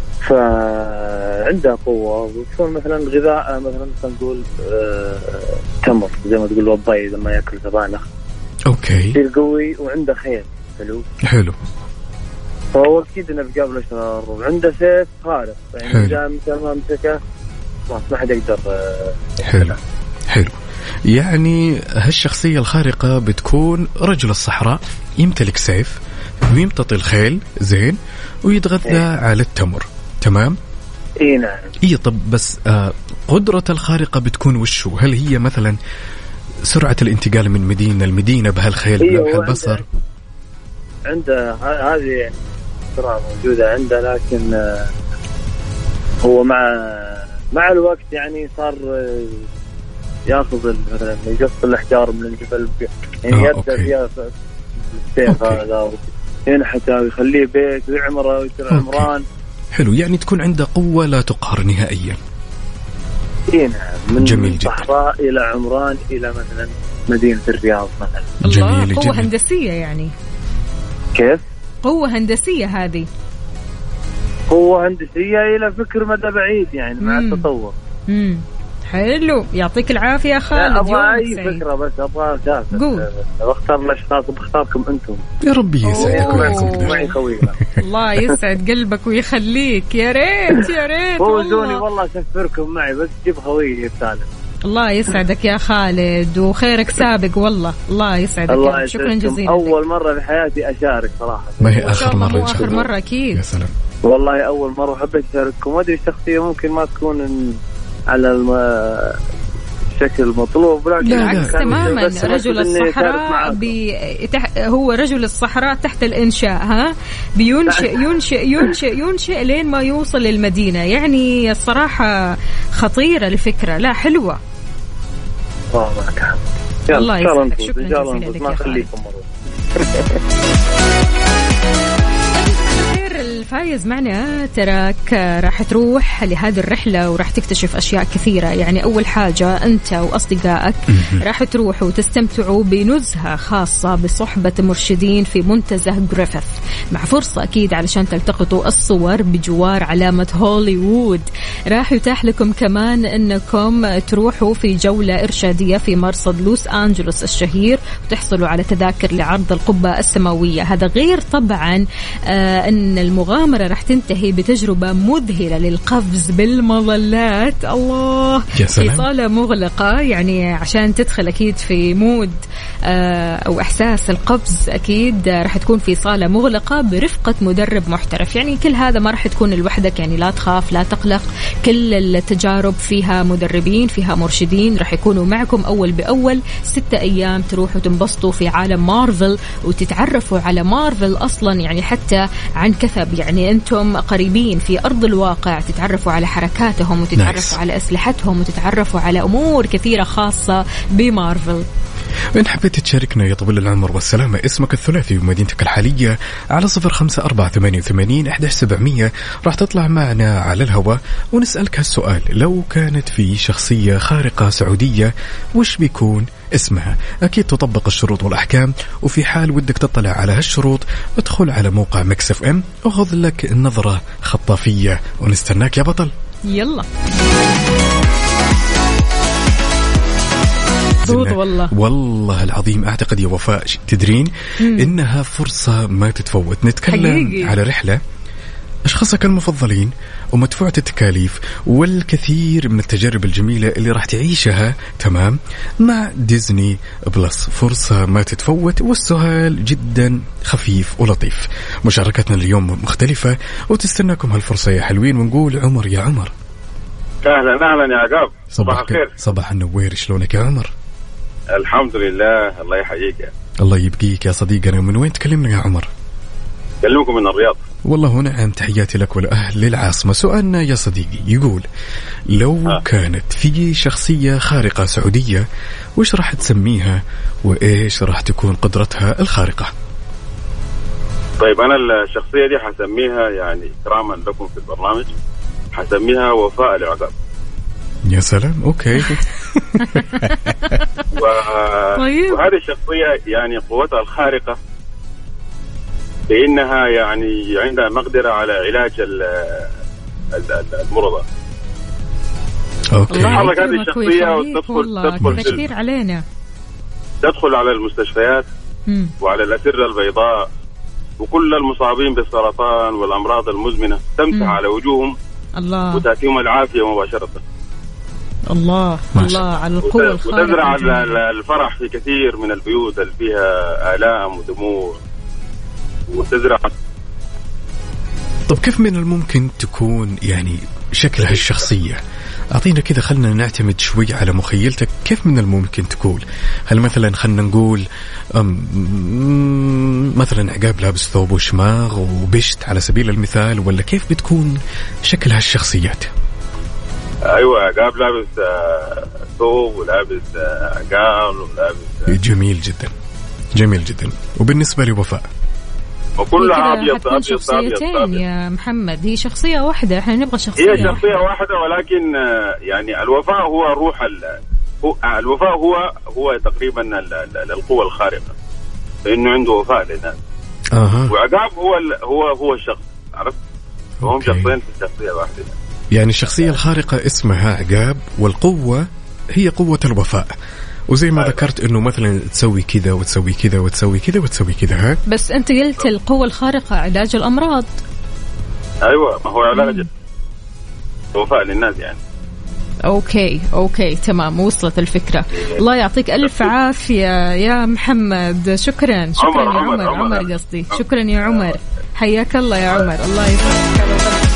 فعندها قوة وتكون مثلا غذاء، مثلا نقول آه تمر زي ما تقول وضعي لما يأكل سبانخ. أوكي. يصير قوي وعنده خيل حلو. حلو. فهو أكيد إنه بيقابل أشرار وعنده سيف خارق، يعني إذا مثل ما مسكه ما حد يقدر. آه حلو حلو. يعني هالشخصية الخارقة بتكون رجل الصحراء، يمتلك سيف ويمتطي الخيل زين ويتغذى إيه؟ على التمر. تمام. اي نعم. اي طب بس آه قدرة الخارقة بتكون وشو؟ هل هي مثلا سرعة الانتقال من مدينة لمدينة بهالخيل إيه بلمح البصر؟ عنده هذه يعني سرعة موجودة عنده، لكن آه هو مع مع الوقت يعني صار آه ياخذ مثلا يقص الاحجار من الجبل، يعني آه يبدا فيها السيف هذا ينحتها ويخليه بيت ويعمره ويصير عمران. حلو، يعني تكون عنده قوة لا تقهر نهائيا. اي نعم. من جميل جدا. صحراء الى عمران الى مثلا مدينة الرياض مثلا. الله، قوة هندسية يعني. كيف؟ قوة هندسية هذه. قوة هندسية إلى فكر مدى بعيد يعني مع مم. التطور. امم حلو، يعطيك العافية خالد. أبغى أي سعيد. فكرة بس أبغى أسافر. قول. بختار الأشخاص وبختاركم أنتم. يا ربي يسعدك ويعزك. معي خوينا. الله يسعد قلبك ويخليك، يا ريت يا ريت والله. والله أسافركم معي بس جيب خويي الثالث. الله يسعدك يا خالد وخيرك سابق والله. الله يسعدك. الله شكرا جزيلا. أول مرة في حياتي أشارك صراحة. ما هي آخر مرة؟ مو آخر مرة أكيد. يا سلام. والله أول مرة حبيت أشارككم. ما أدري الشخصية ممكن ما تكون على الم... الشكل المطلوب. بالعكس تماما. رجل الصحراء بي... تح... هو رجل الصحراء تحت الإنشاء، ها بينشئ ينشئ ينشئ ينشئ لين ما يوصل للمدينة. يعني الصراحة خطيرة الفكرة. لا حلوة. الله يسعدك. شكرا جزيلا لك يا خالد. الفايز معنا تراك راح تروح لهذه الرحلة وراح تكتشف أشياء كثيرة. يعني أول حاجة أنت وأصدقائك راح تروحوا وتستمتعوا بنزهة خاصة بصحبة مرشدين في منتزه جريفيث، مع فرصة أكيد علشان تلتقطوا الصور بجوار علامة هوليوود. راح يتاح لكم كمان أنكم تروحوا في جولة إرشادية في مرصد لوس أنجلوس الشهير وتحصلوا على تذاكر لعرض القبة السماوية. هذا غير طبعا آه أن المغامرة راح تنتهي بتجربة مذهلة للقفز بالمظلات. الله، في صالة مغلقة يعني عشان تدخل أكيد في مود آه أو إحساس القفز. أكيد راح تكون في صالة مغلقة برفقة مدرب محترف. يعني كل هذا ما راح تكون لوحدك، يعني لا تخاف لا تقلق. كل التجارب فيها مدربين فيها مرشدين راح يكونوا معكم أول بأول. ستة أيام تروحوا تنبسطوا في عالم مارفل وتتعرفوا على مارفل أصلا، يعني حتى عن كثب. يعني أنتم قريبين في أرض الواقع، تتعرفوا على حركاتهم وتتعرفوا nice. على أسلحتهم وتتعرفوا على أمور كثيرة خاصة بمارفل. إن حبيت تشاركنا يا طويل العمر والسلامة اسمك الثلاثي ومدينتك الحالية على صفر خمسة أربعة ثمانية وثمانين أحد عشر سبعمية راح تطلع معنا على الهواء ونسألك هالسؤال: لو كانت في شخصية خارقة سعودية وش بيكون اسمها؟ أكيد تطبق الشروط والأحكام، وفي حال ودك تطلع على هالشروط ادخل على موقع ميكس اف ام وخذ لك نظرة خطافية ونستناك يا بطل. يلا والله والله العظيم أعتقد يا وفاء تدرين مم. إنها فرصة ما تتفوت. نتكلم حقيقي. على رحلة أشخاصك المفضلين ومدفوعة التكاليف والكثير من التجارب الجميلة اللي راح تعيشها تمام مع ديزني بلس. فرصة ما تتفوت والسؤال جدا خفيف ولطيف. مشاركتنا اليوم مختلفة وتستناكم هالفرصة يا حلوين. ونقول عمر يا عمر. أهلا أهلا يا عقاب. صباح الخير. صباح النوير. شلونك يا عمر؟ الحمد لله. الله يحييك. الله يبقيك يا صديقنا. من وين تكلمنا يا عمر؟ كلمكم من الرياض. والله ونعم. تحياتي لك والأهل للعاصمة. سؤالنا يا صديقي يقول: لو ها. كانت في شخصية خارقة سعودية وش راح تسميها وإيش راح تكون قدرتها الخارقة؟ طيب أنا الشخصية دي حسميها يعني إكراما لكم في البرنامج حسميها وفاء العقاب. يا سلام. أوكي. و... وهذه الشخصية يعني قوتها الخارقة بأنها يعني عندها مقدرة على علاج المرضى. أوكي. تحرك هذه الشخصية وتدخل تدخل كثير علينا تدخل على المستشفيات م. وعلى الأسرة البيضاء وكل المصابين بالسرطان والأمراض المزمنة تمسح م. على وجوههم الله وتأتيهم العافية مباشرة. الله الله على القوة الخارقة. وتزرع الفرح في كثير من البيوت اللي فيها آلام ودموع وتزرع. طب كيف من الممكن تكون يعني شكل هالشخصية؟ أعطينا كذا، خلنا نعتمد شوي على مخيلتك. كيف من الممكن تكون؟ هل مثلا خلنا نقول مثلا عقاب لابس ثوب وشماغ وبشت على سبيل المثال، ولا كيف بتكون شكل هالشخصيات؟ أيوة عقاب لابس ثوب ولابس عقال ولابس. جميل جدا جميل جدا. وبالنسبة لوفاء وكلها أبيض أبيض شخصيتين يا محمد. هي شخصية واحدة، احنا نبغى شخصية هي شخصية واحدة, واحدة ولكن يعني الوفاء هو روح هو الوفاء هو هو تقريبا القوة الخارقة، فإنه عنده وفاء للناس. أه. وعقاب هو هو هو الشخص، عرفت؟ وهم شخصين في الشخصية واحدة. يعني الشخصية الخارقة اسمها عقاب، والقوة هي قوة الوفاء. وزي ما ذكرت انه مثلا تسوي كذا وتسوي كذا وتسوي كذا وتسوي كذا. ها بس انت قلت القوة الخارقة علاج الامراض. ايوه، ما هو علاج وفاء للناس يعني. اوكي اوكي تمام، وصلت الفكرة. الله يعطيك الف عافية يا محمد. شكرا شكرا يا عمر. عمر, عمر, عمر قصدي. شكرا يا عمر، حياك الله يا عمر. الله يسعدك.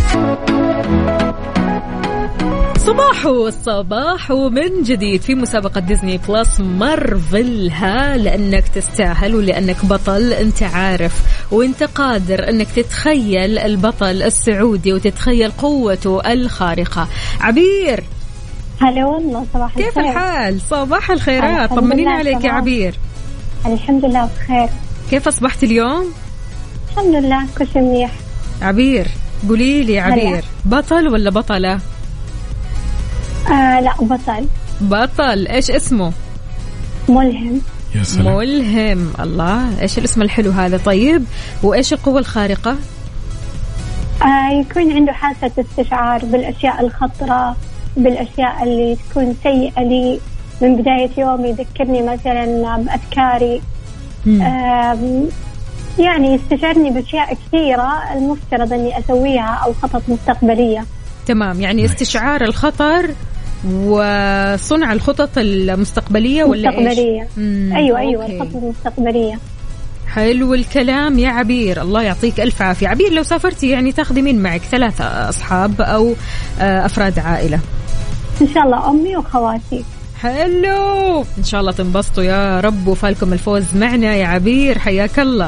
صباح الصباح ومن جديد في مسابقة ديزني بلس مارفل. ها لأنك تستاهل ولأنك بطل، أنت عارف وأنت قادر أنك تتخيل البطل السعودي وتتخيل قوته الخارقة. عبير، هلا والله، صباح الخير. كيف الحال؟ صباح الخيرات، طمنينا عليك يا عبير. الحمد لله بخير. كيف أصبحت اليوم؟ الحمد لله كل شيء منيح. عبير قولي لي، عبير بطل ولا بطلة؟ آه لا بطل. بطل. ايش اسمه؟ ملهم. يا سلام. ملهم. الله، ايش الاسم الحلو هذا. طيب وايش القوة الخارقة؟ آه يكون عنده حاسة استشعار بالاشياء الخطرة، بالاشياء اللي تكون سيئة لي من بداية يومي، يذكرني مثلا بأفكاري. آه يعني يستشعرني باشياء كثيرة المفترض اني اسويها او خطط مستقبلية. تمام، يعني استشعار الخطر وصنع الخطط المستقبلية ولا مستقبلية. إيش؟ أيوة أيوة الخطط المستقبلية. حلو الكلام يا عبير، الله يعطيك ألف عافية. عبير لو سافرتي يعني تاخذي مين معك؟ ثلاثة أصحاب أو أفراد عائلة؟ إن شاء الله أمي وخواتي. حلو، إن شاء الله تنبسطوا يا رب وفالكم الفوز معنا يا عبير، حياك الله.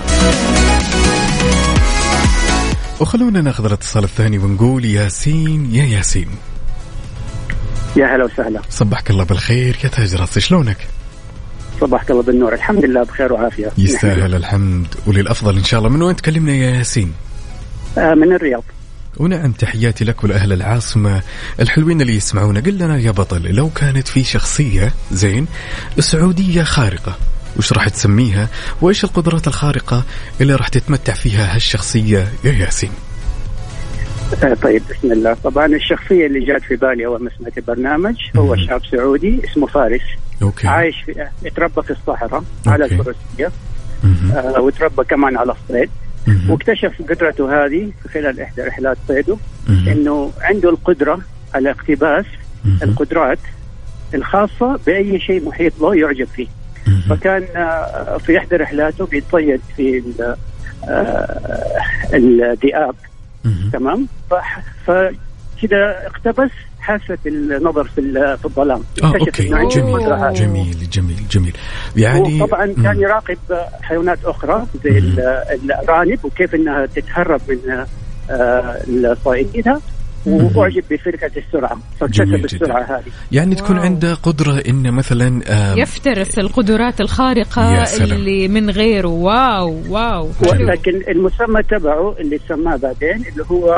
وخلونا ناخذ الاتصال الثاني ونقول ياسين. يا ياسين، يا هلا وسهلا. صبحك الله بالخير يا تاج راسي، شلونك؟ صبحك الله بالنور، الحمد لله بخير وعافية. يستاهل الحمد وللأفضل إن شاء الله. من وين تكلمنا يا ياسين؟ آه من الرياض. ونعم، تحياتي لك ولأهل العاصمة الحلوين اللي يسمعونا. قل لنا يا بطل، لو كانت في شخصية زين سعودية خارقة وش راح تسميها، وإيش القدرات الخارقة اللي راح تتمتع فيها هالشخصية يا ياسين؟ آه طيب بسم الله. طبعا الشخصية اللي جات في بالي أول ما سمعت البرنامج هو شاب سعودي اسمه فارس. أوكي. عايش في يتربى في الصحراء على الفروسية، آه وتربى كمان على الصيد. واكتشف قدرته هذه في خلال إحدى رحلات صيده إنه عنده القدرة على اقتباس القدرات الخاصة بأي شيء محيط له يعجب فيه. فكان آه في إحدى رحلاته بيتصيد في آه الذئاب. تمام. فكذا اقتبس حاسة النظر في في الظلام. اكتشف انه عنده جميل جميل جميل جميل يعني طبعا كان يراقب حيوانات اخرى زي الارانب وكيف انها تتهرب من الصائدين، واعجب بفرقة السرعة فاكتسب السرعة هذه. يعني تكون واو. عنده قدرة إنه مثلا يفترس القدرات الخارقة اللي من غيره. واو واو. لكن المسمى تبعه اللي سماه بعدين اللي هو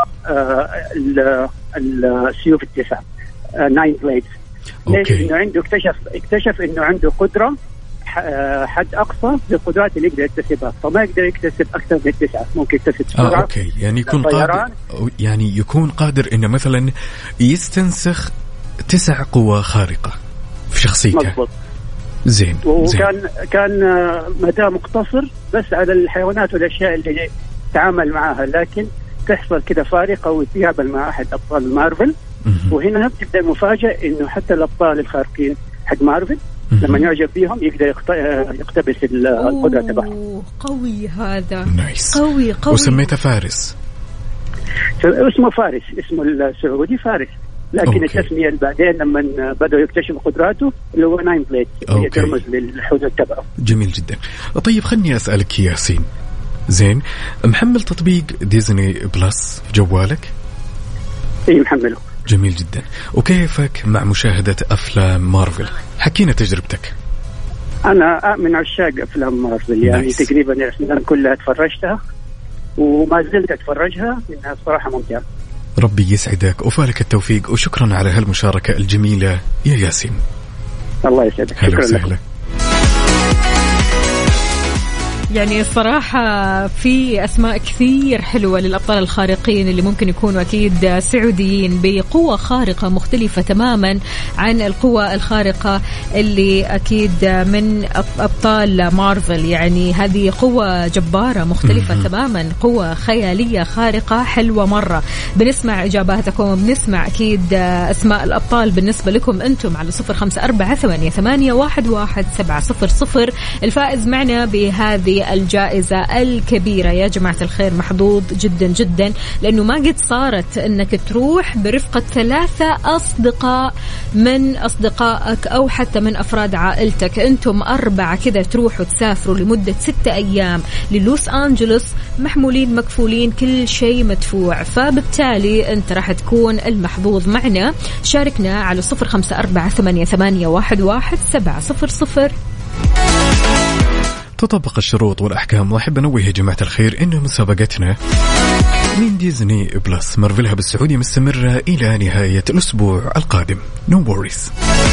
السيوف التسعة، ناين بليدز. ليش؟ إنه عنده اكتشف اكتشف إنه عنده قدرة حد أقصى للقدرات اللي يقدر يكتسبها، فما يقدر يكتسب أكثر من التسعة. ممكن يكتسب سرعة. آه، أوكي. يعني يكون قادر، يعني يكون قادر إنه مثلا يستنسخ تسع قوى خارقة في شخصيته. مضبوط. زين. وكان زين. كان مدى مقتصر بس على الحيوانات والأشياء اللي تعامل معها، لكن تحصل كده فارقة ويتقابل مع أحد أبطال مارفل. وهنا بتبدأ المفاجأة إنه حتى الأبطال الخارقين حق مارفل لما يعجب بيهم يقدر يقتبس القدرة تبعهم. قوي هذا. نايس. قوي قوي. وسميته فارس. اسمه فارس، اسمه السعودي فارس، لكن أوكي. التسمية بعدين لما بدأوا يكتشفوا قدراته اللي هو ناين بليد يرمز للحدود تبعه. جميل جدا. طيب خلني أسألك ياسين، زين محمل تطبيق ديزني بلس في جوالك؟ اي محمله. جميل جدا. وكيفك مع مشاهدة أفلام مارفل؟ حكينا تجربتك. أنا من عشاق أفلام مارفل، يعني نايس. تقريبا الأفلام كلها تفرجتها وما زلت أتفرجها لأنها صراحة ممتعة. ربي يسعدك وفالك التوفيق، وشكرا على هالمشاركة الجميلة يا ياسين. الله يسعدك. شكرا لك. يعني الصراحة في أسماء كثير حلوة للأبطال الخارقين اللي ممكن يكونوا أكيد سعوديين بقوة خارقة مختلفة تماما عن القوة الخارقة اللي أكيد من أبطال مارفل. يعني هذه قوة جبارة مختلفة تماما، قوة خيالية خارقة حلوة مرة. بنسمع إجاباتكم وبنسمع أكيد أسماء الأبطال بالنسبة لكم أنتم على صفر خمسة أربعة ثمانية ثمانية واحد واحد سبعة صفر صفر. الفائز معنا بهذه الجائزة الكبيرة يا جماعة الخير محظوظ جدا جدا، لأنه ما قد صارت أنك تروح برفقة ثلاثة أصدقاء من أصدقائك أو حتى من أفراد عائلتك، أنتم أربعة كذا تروحوا تسافروا لمدة ستة أيام للوس أنجلوس محمولين مكفولين كل شيء مدفوع. فبالتالي أنت راح تكون المحظوظ معنا. شاركنا على صفر خمسة أربعة ثمانية ثمانية واحد واحد سبعة صفر صفر. تطبق الشروط والأحكام. وأحب أنوه يا جماعة الخير إنه مسابقتنا من ديزني بلس مارفلها بالسعودية مستمرة إلى نهاية الأسبوع القادم. No worries.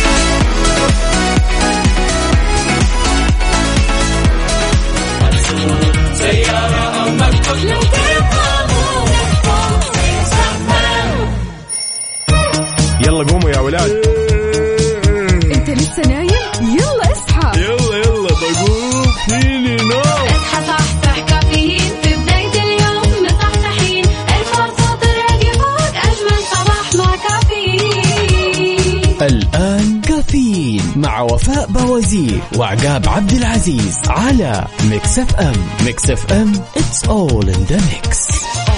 يلا قوموا يا ولاد. أنت لسه نايم؟ يلا اصحى. يلا يلا بقوم فيني نوم. اصحى صحصح كافيين في بداية اليوم مصحصحين. الفرصة تراقي فوق أجمل صباح مع كافيين. الآن كافيين مع وفاء بوازير وعقاب عبد العزيز على ميكس اف ام. ميكس اف ام it's all in the mix.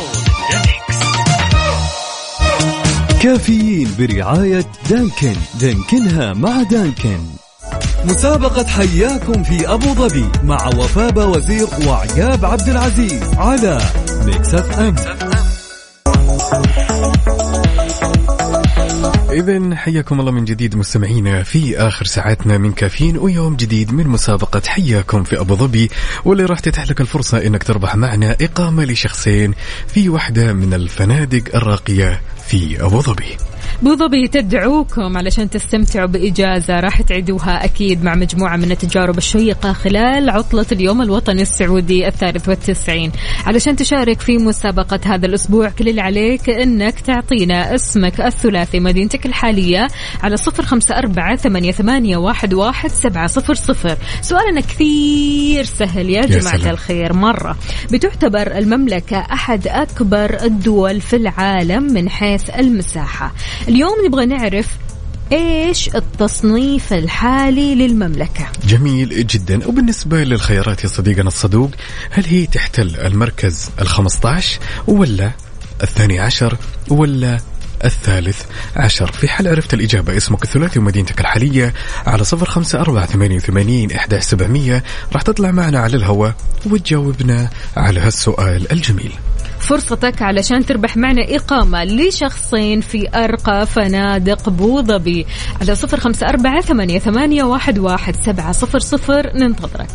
كافيين برعاية دانكن. دانكنها مع دانكن. مسابقة حياكم في أبو ظبي مع وفاء بوازير وعقاب عبد العزيز على ميكس اف ام. إذن حياكم الله من جديد مستمعينا في آخر ساعاتنا من كافيين، ويوم جديد من مسابقة حياكم في أبو ظبي، واللي راح تتح لك الفرصة إنك تربح معنا إقامة لشخصين في واحدة من الفنادق الراقية في أبو ظبي. أبو ظبي تدعوكم علشان تستمتعوا بإجازة راح تعيدوها أكيد مع مجموعة من التجارب الشيقة خلال عطلة اليوم الوطني السعودي الثالث والتسعين. علشان تشارك في مسابقة هذا الأسبوع كل اللي عليك إنك تعطينا اسمك الثلاثي مدينتك الحالية على صفر خمسة أربعة ثمانية ثمانية واحد واحد سبعة صفر صفر. سؤالنا كثير سهل يا جماعة يا الخير مرة. بتعتبر المملكة أحد أكبر الدول في العالم من حيث المساحة. اليوم نبغى نعرف إيش التصنيف الحالي للمملكة. جميل جدا. وبالنسبة للخيارات يا صديقنا الصدوق، هل هي تحتل المركز الخمسة عشر ولا الثاني عشر ولا الثالث عشر؟ في حال عرفت الإجابة اسمك الثلاثي ومدينتك الحالية على صفر خمسة أربعة ثمانية ثمانين إحدى عشر سبعمية راح تطلع معنا على الهواء وتجاوبنا على هالسؤال الجميل. فرصتك علشان تربح معنا إقامة لشخصين في أرقى فنادق أبو ظبي على صفر خمسة أربعة ثمانية ثمانية واحد واحد سبعة صفر صفر. ننتظرك.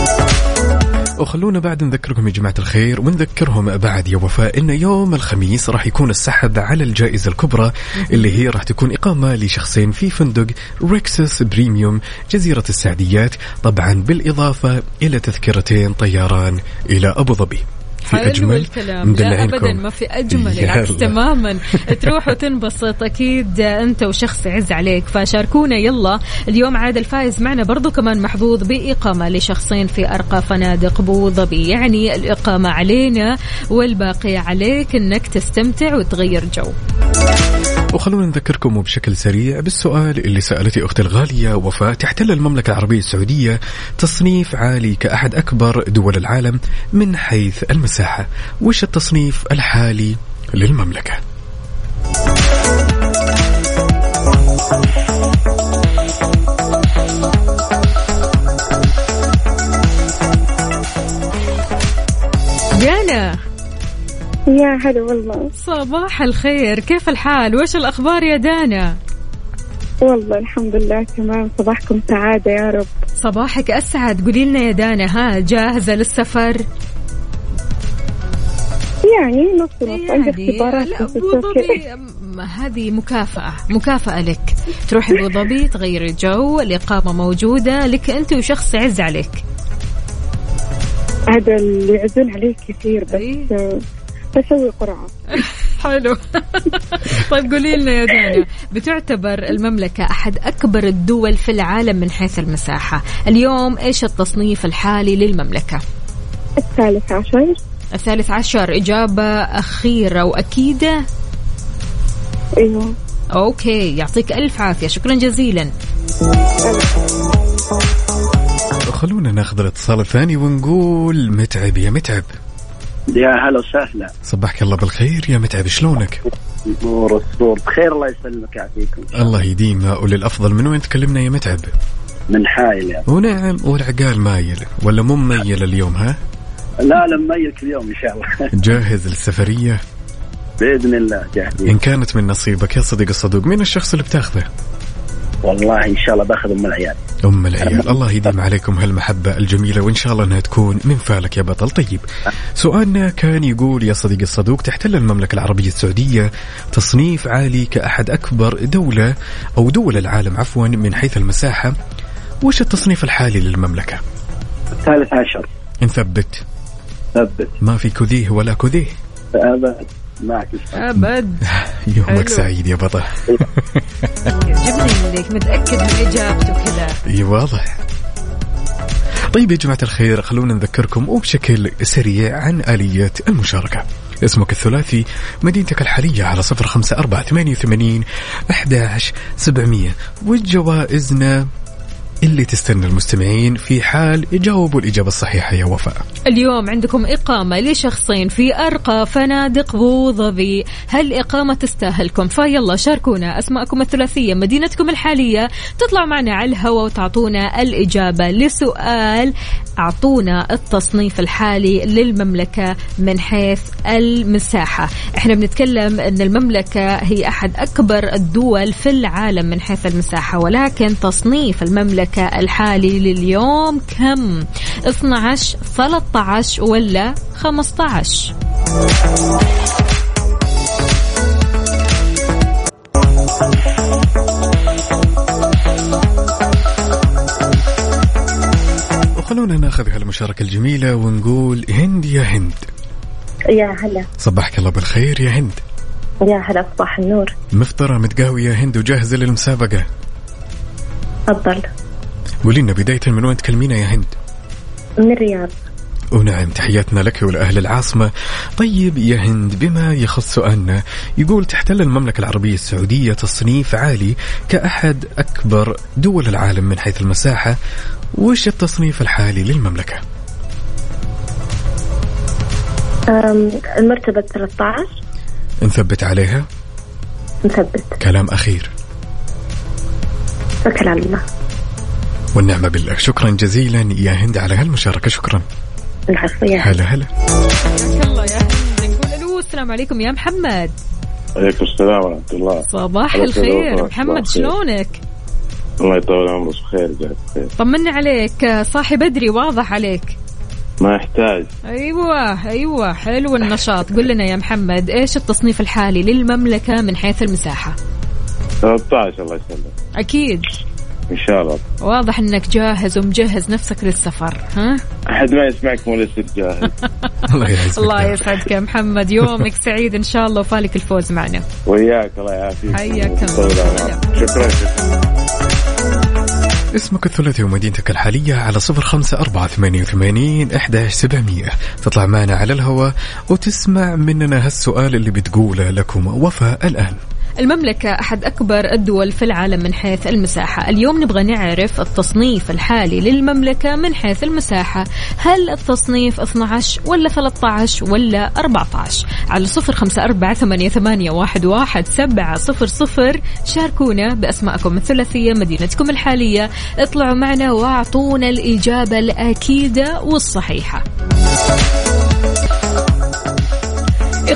وخلونا بعد نذكركم يا جماعة الخير ونذكرهم بعد يا وفاء إن يوم الخميس راح يكون السحب على الجائزة الكبرى اللي هي راح تكون إقامة لشخصين في فندق ريكسس بريميوم جزيرة السعديات، طبعا بالإضافة إلى تذكرتين طيران إلى أبو ظبي. في أجمل لا أبدا ما في أجمل العكس تماما. تروح وتنبسط أكيد أنت وشخص يعز عليك. فشاركونا يلا اليوم. عاد الفائز معنا برضو كمان محظوظ بإقامة لشخصين في أرقى فنادق أبو ظبي. يعني الإقامة علينا والباقي عليك أنك تستمتع وتغير جو. وخلونا نذكركم بشكل سريع بالسؤال اللي سألتي أختي الغالية وفاء. تحتل المملكة العربية السعودية تصنيف عالي كأحد أكبر دول العالم من حيث المساحة. وش التصنيف الحالي للمملكة؟ دانا يا هلا والله. صباح الخير، كيف الحال؟ وش الأخبار يا دانا؟ والله الحمد لله تمام. صباحكم سعادة يا رب. صباحك أسعد. قولي لنا يا دانا، ها جاهزة للسفر؟ يعني نص نص. عندي اختبارات هذه مكافأة مكافأة لك، تروحي أبو ظبي تغيري جو، الإقامة موجودة لك أنت وشخص يعز عليك. هذا اللي يعزون عليه كثير، بس بسوي قرعة. حلو. طيب قولي لنا يا دانا، بتعتبر المملكة أحد أكبر الدول في العالم من حيث المساحة، اليوم إيش التصنيف الحالي للمملكة؟ الثالث عشر. الثالث عشر، إجابة أخيرة وأكيدة؟ أيوه. أوكي، يعطيك ألف عافية، شكرا جزيلا. خلونا ناخذ الاتصال الثاني ونقول متعب يا متعب. يا هلا وسهلا. صباحك الله بالخير يا متعب، شلونك؟ نور الصور بخير، الله يسلمك يعافيكم. الله يديم وللأفضل. من وين تكلمنا يا متعب؟ من حايل يعني. ونعم، والعقال مايل ولا مو مميل اليوم ها؟ لا لا مميلك اليوم إن شاء الله. جاهز للسفرية؟ بإذن الله جاهز. إن كانت من نصيبك يا صديق الصدوق، مين الشخص اللي بتاخذه؟ والله إن شاء الله باخذ أم العيال. أم العيال، الله يديم عليكم هالمحبة الجميلة، وإن شاء الله أنها تكون من فالك يا بطل. طيب سؤالنا كان يقول يا صديق الصدوق، تحتل المملكة العربية السعودية تصنيف عالي كأحد أكبر دولة أو دول العالم عفوا من حيث المساحة، وش التصنيف الحالي للمملكة؟ الثالث عشر. نثبت؟ ثبت. ما في كذيه ولا كذيه؟ أبد معك أبد. يومك سعيد يا بطل. جبني لك متأكد من إجابته كذا. اي واضح. طيب يا جماعة الخير، خلونا نذكركم وبشكل سريع عن آلية المشاركة. اسمك الثلاثي، مدينتك الحالية على صفر خمسة أربعة ثمانية وثمانين أحد عشر سبعمية، والجوائزنا اللي تستنى المستمعين في حال يجاوبوا الإجابة الصحيحة يا وفاء. اليوم عندكم إقامة لشخصين في أرقى فنادق أبو ظبي، هل إقامة تستاهلكم؟ فيلا شاركونا أسماءكم الثلاثية، مدينتكم الحالية، تطلع معنا على الهواء وتعطونا الإجابة لسؤال أعطونا التصنيف الحالي للمملكة من حيث المساحة. احنا بنتكلم أن المملكة هي أحد أكبر الدول في العالم من حيث المساحة، ولكن تصنيف المملكة الحالي لليوم كم؟ اثني عشر، ثلاثة عشر ولا خمسة عشر؟ وخلونا ناخذ هالمشاركة الجميلة ونقول هند يا هند. يا هلا. صباحك الله بالخير يا هند. يا هلا، صباح النور. مفطرة متقهوية يا هند وجاهزة للمسابقة؟ تفضل. قولي لنا بداية من وين تكلمينا يا هند؟ من الرياض. ونعم، تحياتنا لك ولأهل العاصمة. طيب يا هند، بما يخص سؤالنا، يقول تحتل المملكة العربية السعودية تصنيف عالي كأحد أكبر دول العالم من حيث المساحة، وش التصنيف الحالي للمملكة؟ المرتبة ثلاثة عشر. نثبت عليها؟ نثبت. كلام أخير؟ توكل على الله. والنعمة بالله. شكرا جزيلا يا هند على هالمشاركة. شكرا. العفو يا هلا هلا. حياك الله يا هند. نقول الو، السلام عليكم يا محمد. عليكم السلام ورحمة الله. صباح الخير محمد، شلونك؟ الله يطول عمرك بخير. بخير. طمنا عليك، صاحي بدري واضح عليك. ما يحتاج. ايوه ايوه، حلو النشاط. قل لنا يا محمد، ايش التصنيف الحالي للمملكة من حيث المساحة؟ ثلاثة عشر. الله يسلمك. اكيد ان شاء الله. واضح انك جاهز ومجهز نفسك للسفر. ها احد ما يسمعك مو لسه جاهز. الله يعزك. الله يسعدك يا محمد، يومك سعيد ان شاء الله وفالك الفوز معنا. وياك، الله يعافيك. حياك الله. شكرا شكرا. اسمك الثلاثي ومدينتك الحالية على صفر خمسة أربعة ثمانية وثمانين أحد عشر سبعمية، تطلع معنا على الهواء وتسمع مننا هالسؤال اللي بتقوله لكم وفاء الآن. المملكة أحد أكبر الدول في العالم من حيث المساحة، اليوم نبغى نعرف التصنيف الحالي للمملكة من حيث المساحة، هل التصنيف اثني عشر ولا ثلاثة عشر ولا أربعة عشر؟ على صفر خمسة أربعة ثمانية ثمانية واحد واحد سبعة صفر صفر شاركونا بأسماءكم الثلاثية، مدينتكم الحالية، اطلعوا معنا واعطونا الإجابة الأكيدة والصحيحة.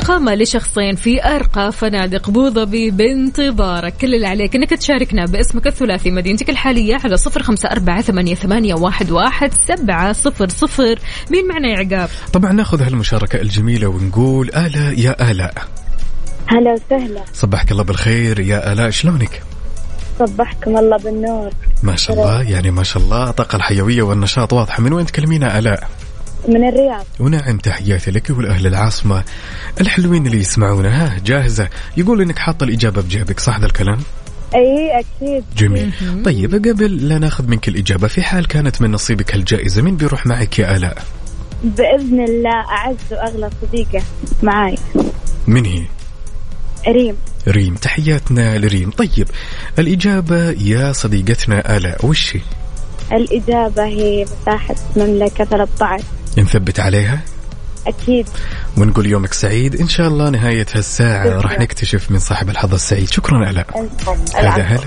إقامة لشخصين في أرقى فنادق بوظبي بانتظارك. كل اللي عليك أنك تشاركنا باسمك الثلاثي مدينتك الحالية على صفر خمسة أربعة ثمانية ثمانية واحد واحد سبعة صفر صفر. مين معنا يا عقاب؟ طبعا ناخذ هالمشاركة الجميلة ونقول آلاء. يا آلاء هلا وسهلا. صبحك الله بالخير يا آلاء، شلونك؟ صبحكم الله بالنور. ما شاء الله، يعني ما شاء الله طاقة الحيوية والنشاط واضحة. من وين تكلمينا آلاء؟ من الرياض. ونعم، تحياتي لك ولأهل العاصمة الحلوين اللي يسمعونا. ها جاهزة؟ يقول إنك حاطة الإجابة بجيبك، صح ذا الكلام؟ أي أكيد. جميل. طيب قبل لا ناخذ منك الإجابة، في حال كانت من نصيبك هالجائزة مين بيروح معك يا آلاء؟ بإذن الله أعز وأغلى صديقة معاي. من هي؟ ريم. ريم، تحياتنا لريم. طيب الإجابة يا صديقتنا آلاء وش هي؟ الإجابة هي مساحة مملكة ثلاثة عشر. نثبت عليها؟ أكيد. ونقول يومك سعيد إن شاء الله. نهاية هالساعة راح نكتشف من صاحب الحظ السعيد. شكرا آلاء. هذا هلا.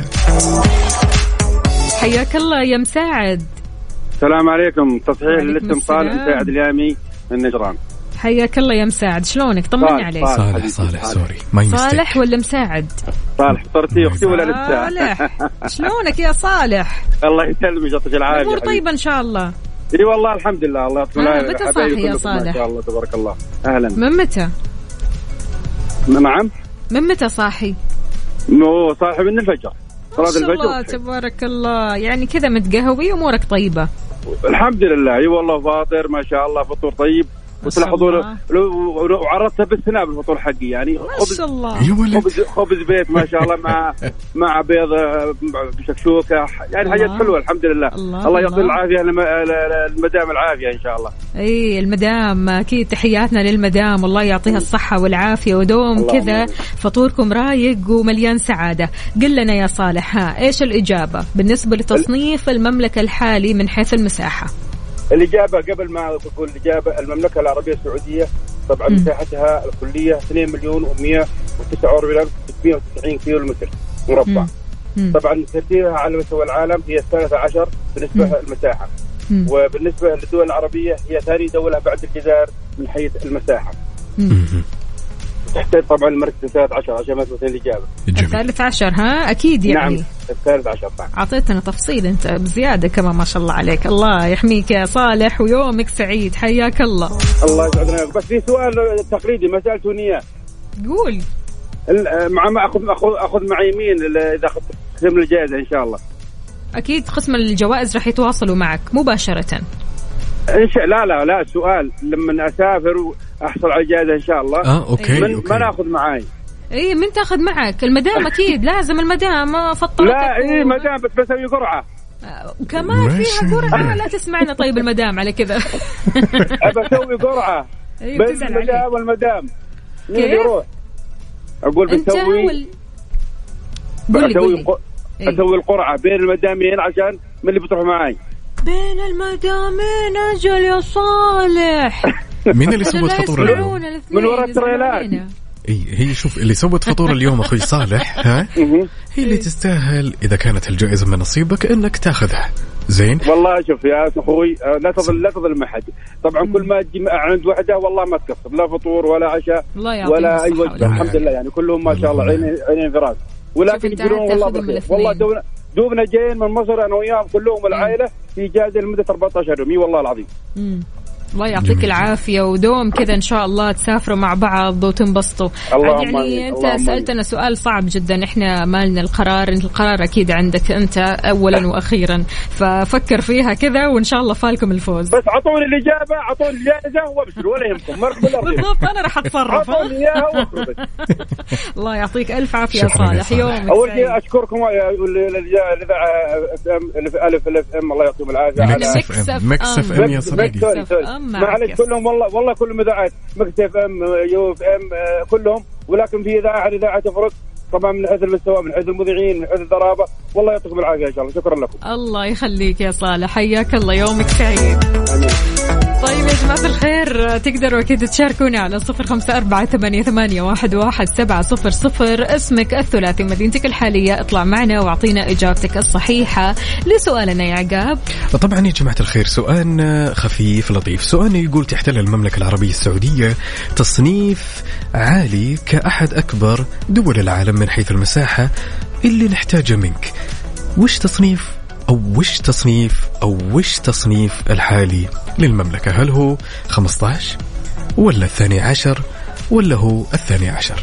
حياك الله يا مساعد. السلام عليكم. تصحيح للاسم صالح مساعد اليامي من نجران. حياك الله يا مساعد، شلونك؟ طمني عليك. صالح صالح سوري ما يمستك. صالح ولا مساعد؟ صالح صرتي اختي ولا لسه؟ صالح شلونك يا صالح؟ الله يسلمك يعطيك العافيه. الامور طيبه ان شاء الله. اي والله الحمد لله. الله يعطيك العافيه. متى صاحي يا صالح؟ ما شاء الله تبارك الله. اهلا. من متى؟ نعم من متى صاحي؟ مو صاحي من الفجر. صلاة الفجر. الله تبارك الله، يعني كذا متقهوي امورك طيبه؟ الحمد لله. اي والله فاطر ما شاء الله، فطور طيب. وتلاحظون لو عرضتها بالسناب الفطور حقي يعني خبز خبز خبز بيت ما شاء الله مع مع بيض بشكشوكه، يعني حاجات حلوه الحمد لله. الله, الله يعطي العافيه المدام العافيه ان شاء الله. اي المدام اكيد، تحياتنا للمدام، والله يعطيها الصحه والعافيه ودوم كذا فطوركم رايق ومليان سعاده. قل لنا يا صالح، ها ايش الاجابه بالنسبه لتصنيف المملكه الحالي من حيث المساحه؟ الإجابة قبل ما أقول الإجابة، المملكة العربية السعودية طبعا مساحتها الكلية اثنين مليون ومئة وتسعة وأربعين ألف وستمئة وتسعين كيلو متر مربع. طبعا ترتيبها على مستوى العالم هي الثالثة عشر بالنسبة للمساحة، وبالنسبة للدول العربية هي ثاني دولة بعد الجزائر من حيث المساحة. تحتاج طبعا المركز الثالث عشر عشان ما تكون الإجابة. الثالث عشر ها أكيد يعني. نعم الثالث عشر. أعطيتنا تفصيل أنت بزيادة كمان ما شاء الله عليك. الله يحميك يا صالح ويومك سعيد. حياك الله. الله يسعدنا. بس في سؤال تقليدي ما سألتوني إياه. قول. مع ما أخذ أخذ أخذ معي مين إذا أخذ قسم الجائزة إن شاء الله؟ أكيد قسم الجوائز رح يتواصلوا معك مباشرة. إن شاء لا لا لا سؤال لما أسافر وأحصل على الجائزة إن شاء الله. آه أوكي. من أوكي. ما نأخذ معاي. إيه من تأخذ معك المدام أكيد لازم المدام فطرتك. لا إيه و... مدام بس بسوي قرعة. آه كمان فيها قرعة. لا تسمعنا طيب المدام على كذا. أبى أسوي قرعة. إيه بين المدام والمدام. مين اللي يروح؟ أقول بسوي. وال... قولي قولي. أسوي القرعة بين المدامين عشان من اللي بتروح معاي. بين المدامين أجل يا صالح. مين اللي سوت فطور اليوم؟ من وراء التريلات. اي هي شوف اللي سوت فطور اليوم اخوي صالح ها هي اللي تستاهل اذا كانت الجائزه من نصيبك انك تاخذها. زين والله شوف يا اخوي لا تظل لا تظل احد. طبعا كل ما تجي عند وحده والله ما تكسب لا فطور ولا عشاء ولا اي وجبه الحمد لله يعني كلهم ما شاء الله عينين عينين في راس. ولكن يقولون والله بخير والله دوبنا دوبنا جايين من مصر انا وياهم كلهم العائله في جائزه لمده أربعة عشر يوم. والله العظيم. الله يعطيك جميل. العافية ودوم كذا إن شاء الله تسافروا مع بعض وتنبسطوا. يعني أنت سألتنا سؤال صعب جدا. إحنا مالنا القرار. القرار أكيد عندك أنت أولا وأخيرا ففكر فيها كذا وإن شاء الله فالكم الفوز. بس عطوني الإجابة عطوني الجائزة وابشروا ولا يهمكم مركب بالضبط أنا راح أتصرف. عطوني إياها واخربت. الله يعطيك ألف عافية صالح. يومك أول شيء أشكركم الإذاعة ألف ألف ألف أم الله يعطيهم العافية. مكسف أم يا صديقي. معلش كلهم والله والله كلهم إذاعات مكتف أم يوف أم كلهم ولكن في إذاعة عن إذاعة تفرق طبعا من حيث المستوى من حيث المذيعين من حيث الضرابة. والله يعطيكم العافية إن شاء الله. شكرا لكم. الله يخليك يا صالح. حياك الله. يومك سعيد. آمين. طيب يا جماعة الخير، تقدروا أكيد تشاركونا على صفر خمسة أربعة ثمانية ثمانية واحد واحد سبعة صفر صفر. اسمك الثلاثي، مدينتك الحالية، اطلع معنا واعطينا إجابتك الصحيحة لسؤالنا يا عقاب. طبعا يا جماعة الخير سؤالنا خفيف لطيف. سؤالنا يقول: تحتل المملكة العربية السعودية تصنيف عالي كأحد أكبر دول العالم من حيث المساحة اللي نحتاجه منك. وش تصنيف أو وش تصنيف أو وش تصنيف الحالي للمملكة؟ هل هو خمسة عشر ولا الثاني عشر ولا هو الثاني عشر؟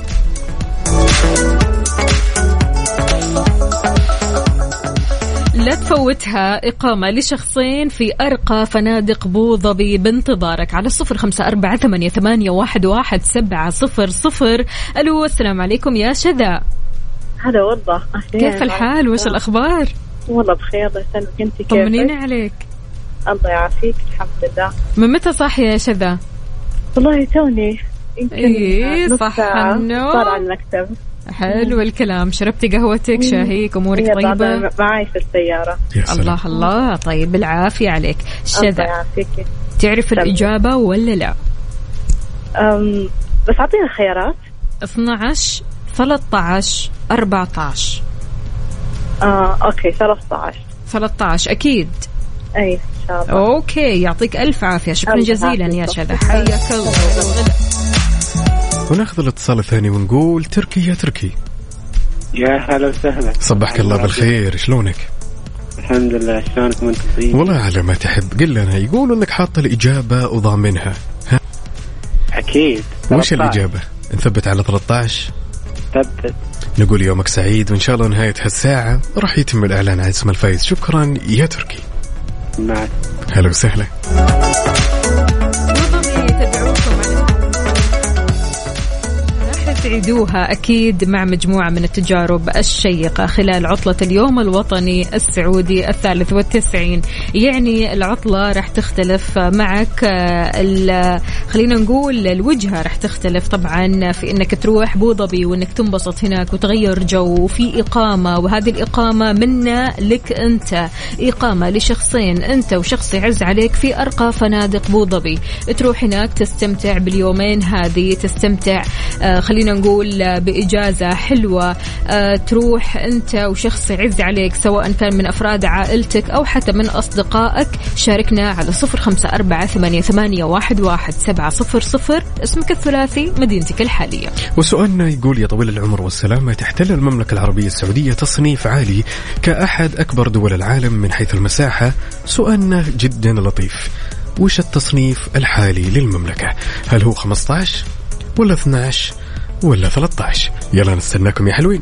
لا تفوتها، إقامة لشخصين في أرقى فنادق أبو ظبي بانتظارك على الصفر خمسة أربعة ثمانية ثمانية واحد واحد سبعة صفر صفر. ألو السلام عليكم يا شذا. هلا والله، كيف الحال وش الأخبار؟ والله بخير، الله يسلمك. انت كيف؟ طمنيني عليك. الله يعافيك، الحمد لله. من متى صاحية يا شذا؟ والله توني يمكن ايه صح انه طالع على المكتب. حلو الكلام. شربتي قهوتك؟ شاهيك؟ امورك طيبة؟ معاي في السيارة. الله الله، طيب بالعافية عليك. شذا الله يعافيك. تعرف الإجابة ولا لا؟ أم بس أعطينا خيارات. اثنا عشر ثلاثة عشر أربعة عشر. آه أوكي ثلاثة عشر. ثلاثة عشر أكيد. أي إن شاء الله. أوكي يعطيك ألف عافية. شكرا جزيلا يا شذا، حياك الله. وناخذ الاتصال الثاني ونقول: تركي يا تركي. يا هلا وسهلا. صبحك الله بالخير، شلونك؟ الحمد لله، شلونك وانت طيب؟ والله على ما تحب. قل لنا، يقولوا انك حاط الإجابة وضامنها. ها؟ أكيد. وش الإجابة؟ نثبت على ثلاثة عشر. ثبت. نقول يومك سعيد، وإن شاء الله نهاية هالساعة راح يتم الإعلان عن اسم الفائز. شكرا يا تركي. معك. هلا وسهلا. تعيدوها أكيد مع مجموعة من التجارب الشيقة خلال عطلة اليوم الوطني السعودي الثالث والتسعين. يعني العطلة رح تختلف معك، خلينا نقول الوجهة رح تختلف طبعا في إنك تروح أبو ظبي وإنك تنبسط هناك وتغير جو، وفي إقامة، وهذه الإقامة منا لك أنت، إقامة لشخصين أنت وشخص يعز عليك في أرقى فنادق أبو ظبي. تروح هناك تستمتع باليومين هذه، تستمتع آه خلينا نقول بإجازة حلوة. أه تروح أنت وشخص يعز عليك، سواء كان من أفراد عائلتك أو حتى من أصدقائك. شاركنا على صفر خمسة أربعة ثمانية ثمانية واحد واحد سبعة صفر صفر. اسمك الثلاثي، مدينتك الحالية. وسؤالنا يقول: يا طويل العمر والسلامة، تحتل المملكة العربية السعودية تصنيف عالي كأحد أكبر دول العالم من حيث المساحة. سؤالنا جدا لطيف: وش التصنيف الحالي للمملكة؟ هل هو خمسة عشر ولا اثنا عشر ولا ثلاثة عشر؟ يلا نستناكم يا حلوين.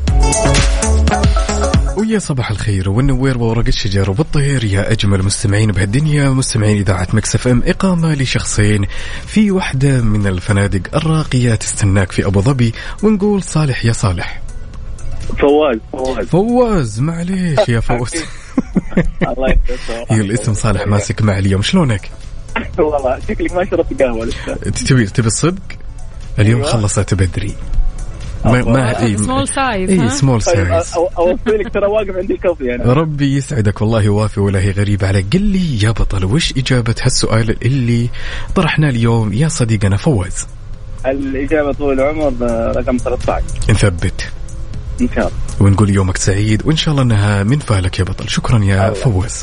ويا صباح الخير والنوير وورق الشجر وبالطير يا أجمل مستمعين بهالدنيا، مستمعين إذاعة ميكس اف ام. إقامة لشخصين في واحدة من الفنادق الراقية تستناك في أبو ظبي. ونقول: صالح يا صالح. فواز فواز فواز معليش يا فواز. الله يسعدك. هي الاسم صالح ماسك مع اليوم. شلونك؟ والله شكلك ما شربت قهوة لسه. تبي تبي الصدق؟ اليوم أيوة. خلصت بدري. ما ما اي سمول سايز. اي سمول سايز. اوصلك ترى واقف عندي كوفي انا. ربي يسعدك والله، وافي ولا هي غريبة عليك. قل لي يا بطل، وش إجابة هالسؤال اللي طرحناه اليوم يا صديقنا فواز؟ الإجابة طول العمر رقم ثلاثة عشر. نثبت إن شاء الله، ونقول يومك سعيد، وإن شاء الله أنها من فالك يا بطل. شكرا يا الله. فواز.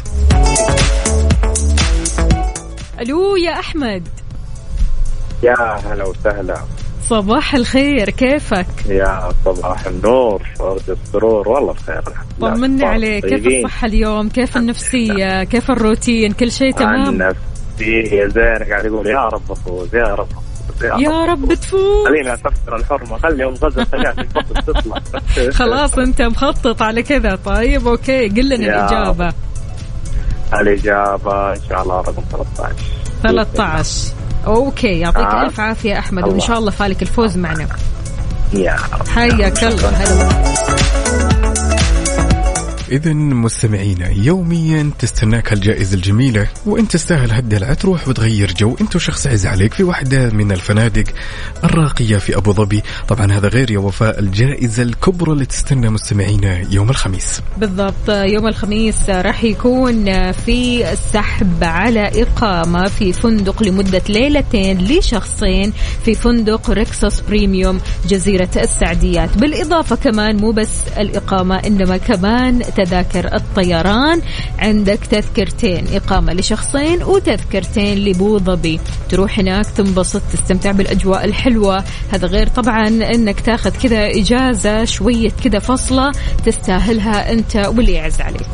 ألو يا أحمد. يا هلا وسهلا. صباح الخير، كيفك؟ يا صباح النور، ورد السرور، والله بخير. طمني عليك، كيف الصحة اليوم؟ كيف النفسية؟ كيف الروتين؟ كل شيء تمام؟ النفسية زين، قاعد يقول يا رب أفوز يا رب يا, يا رب تفوز. خلينا نفكر الحرمة، خليهم غزة خلينا تطلع. خلاص أنت مخطط على كذا. طيب أوكي، قل لنا الإجابة. الإجابة إن شاء الله رقم ثلاثة عشر. ثلاثة عشر. أوكي، يعطيك آه. ألف عافية أحمد، الله. وإن شاء الله فالك الفوز معنا. يا حياك الله. إذا مستمعينا يوميا تستناك هالجائزة الجميلة، وانت تستاهل هالدلع، تروح وتغير جو انت وشخص عز عليك في واحدة من الفنادق الراقية في أبو ظبي. طبعا هذا غير يا وفاء الجائزة الكبرى اللي تستنى مستمعينا يوم الخميس. بالضبط، يوم الخميس راح يكون في السحب على إقامة في فندق لمدة ليلتين لشخصين في فندق ريكسوس بريميوم جزيرة السعديات. بالإضافة كمان مو بس الإقامة إنما كمان تذاكر الطيران، عندك تذكرتين إقامة لشخصين وتذكرتين لأبو ظبي، تروح هناك تنبسط تستمتع بالأجواء الحلوة. هذا غير طبعا إنك تاخذ كذا إجازة شوية كذا فصلة تستاهلها أنت واللي يعز عليك.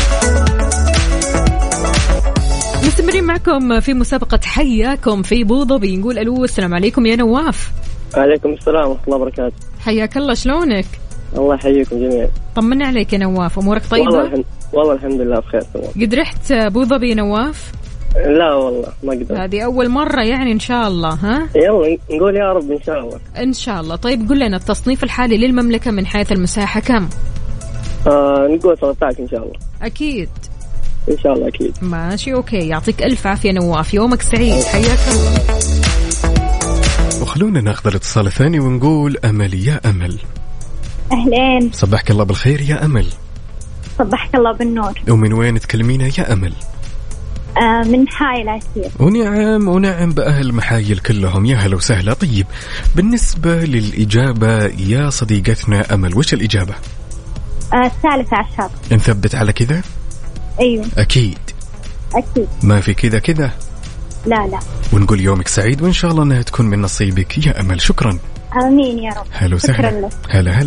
مستمرين معكم في مسابقة حياكم في أبو ظبي. نقول ألو، السلام عليكم يا نواف. عليكم السلام ورحمة الله وبركاته. حياك الله، شلونك؟ الله يحييكم جميعا. طمنا عليك يا نواف، أمورك طيبة؟ والله الحمد, والله الحمد لله بخير تمام. قد رحت أبو ظبي يا نواف؟ لا والله ما قدرت. هذه أول مرة يعني إن شاء الله. ها يلا نقول يا رب إن شاء الله. إن شاء الله. طيب قل لنا التصنيف الحالي للمملكة من حيث المساحة كم؟ آه نقول ثلاثة عشر إن شاء الله. أكيد إن شاء الله أكيد. ماشي أوكي، يعطيك ألف عافية نواف، يومك سعيد. حياك الله. وخلونا ناخذ الاتصال الثاني ونقول أمل. يا أمل، أهلين. صبحك الله بالخير يا أمل. صبحك الله بالنور. ومن وين تكلمينا يا أمل؟ آه من حايل عسير. ونعم ونعم بأهل محايل كلهم، يا هلا وسهلا. طيب بالنسبة للإجابة يا صديقتنا أمل، وش الإجابة؟ آه الثالث عشر. نثبت على كذا؟ أيوه أكيد أكيد، ما في كذا كذا. لا لا. ونقول يومك سعيد وإن شاء الله أنها تكون من نصيبك يا أمل. شكرا. آمين يا رب. هلا وسهلا. هلا هلا.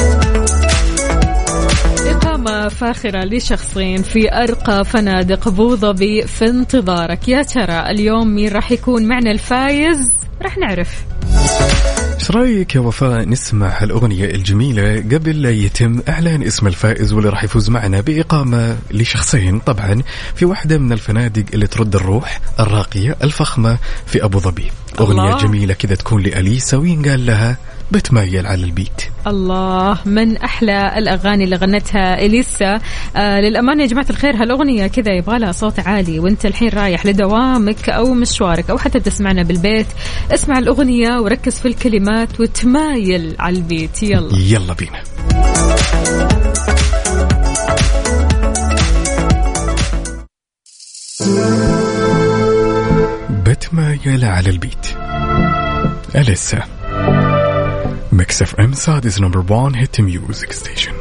إقامة فاخرة لشخصين في أرقى فنادق أبو ظبي في انتظارك. يا ترى اليوم مين راح يكون معنا الفايز؟ راح نعرف. ايش رايك يا وفاء نسمع هالأغنية الجميلة قبل لا يتم إعلان اسم الفائز واللي راح يفوز معنا بإقامة لشخصين طبعا في واحدة من الفنادق اللي ترد الروح الراقية الفخمة في أبو ظبي. أغنية الله. جميلة كذا تكون لأليسا وينقال لها بتميل على البيت. الله، من أحلى الأغاني اللي غنتها إليسا. آه للأمانة يا جماعة الخير هالأغنية كذا يبغى لها صوت عالي وانت الحين رايح لدوامك أو مشوارك أو حتى تسمعنا بالبيت. اسمع الأغنية وركز في الكلمات وتمايل على البيت. يلا يلا بينا. بتمايل على البيت. أليسا. Mix إف إم Saudi's number one hit music station.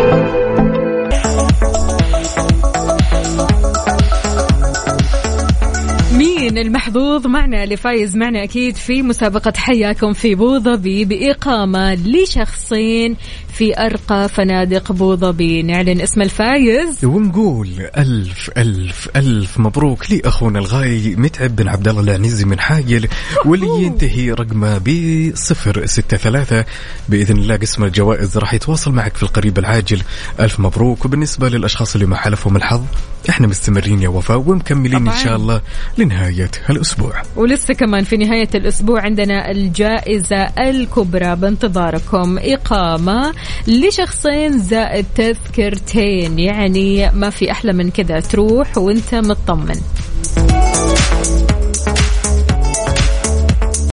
مين المحظوظ معنا اللي فايز معنا أكيد في مسابقة حياكم في أبو ظبي بإقامة لشخصين في أرقى فنادق أبو ظبي؟ نعلن اسم الفايز ونقول ألف ألف ألف مبروك لأخونا الغاي متعب بن عبد الله العنزي من حايل، واللي ينتهي رقمه بصفر ستة ثلاثة. بإذن الله قسم الجوائز راح يتواصل معك في القريب العاجل. ألف مبروك. وبالنسبة للأشخاص اللي ما حلفهم الحظ احنا مستمرين يا وفاء ومكملين طبعاً. إن شاء الله لنهاية هالأسبوع. ولسه كمان في نهاية الأسبوع عندنا الجائزة الكبرى بانتظاركم، إقامة لشخصين زائد تذكرتين، يعني ما في أحلى من كذا، تروح وانت مطمن.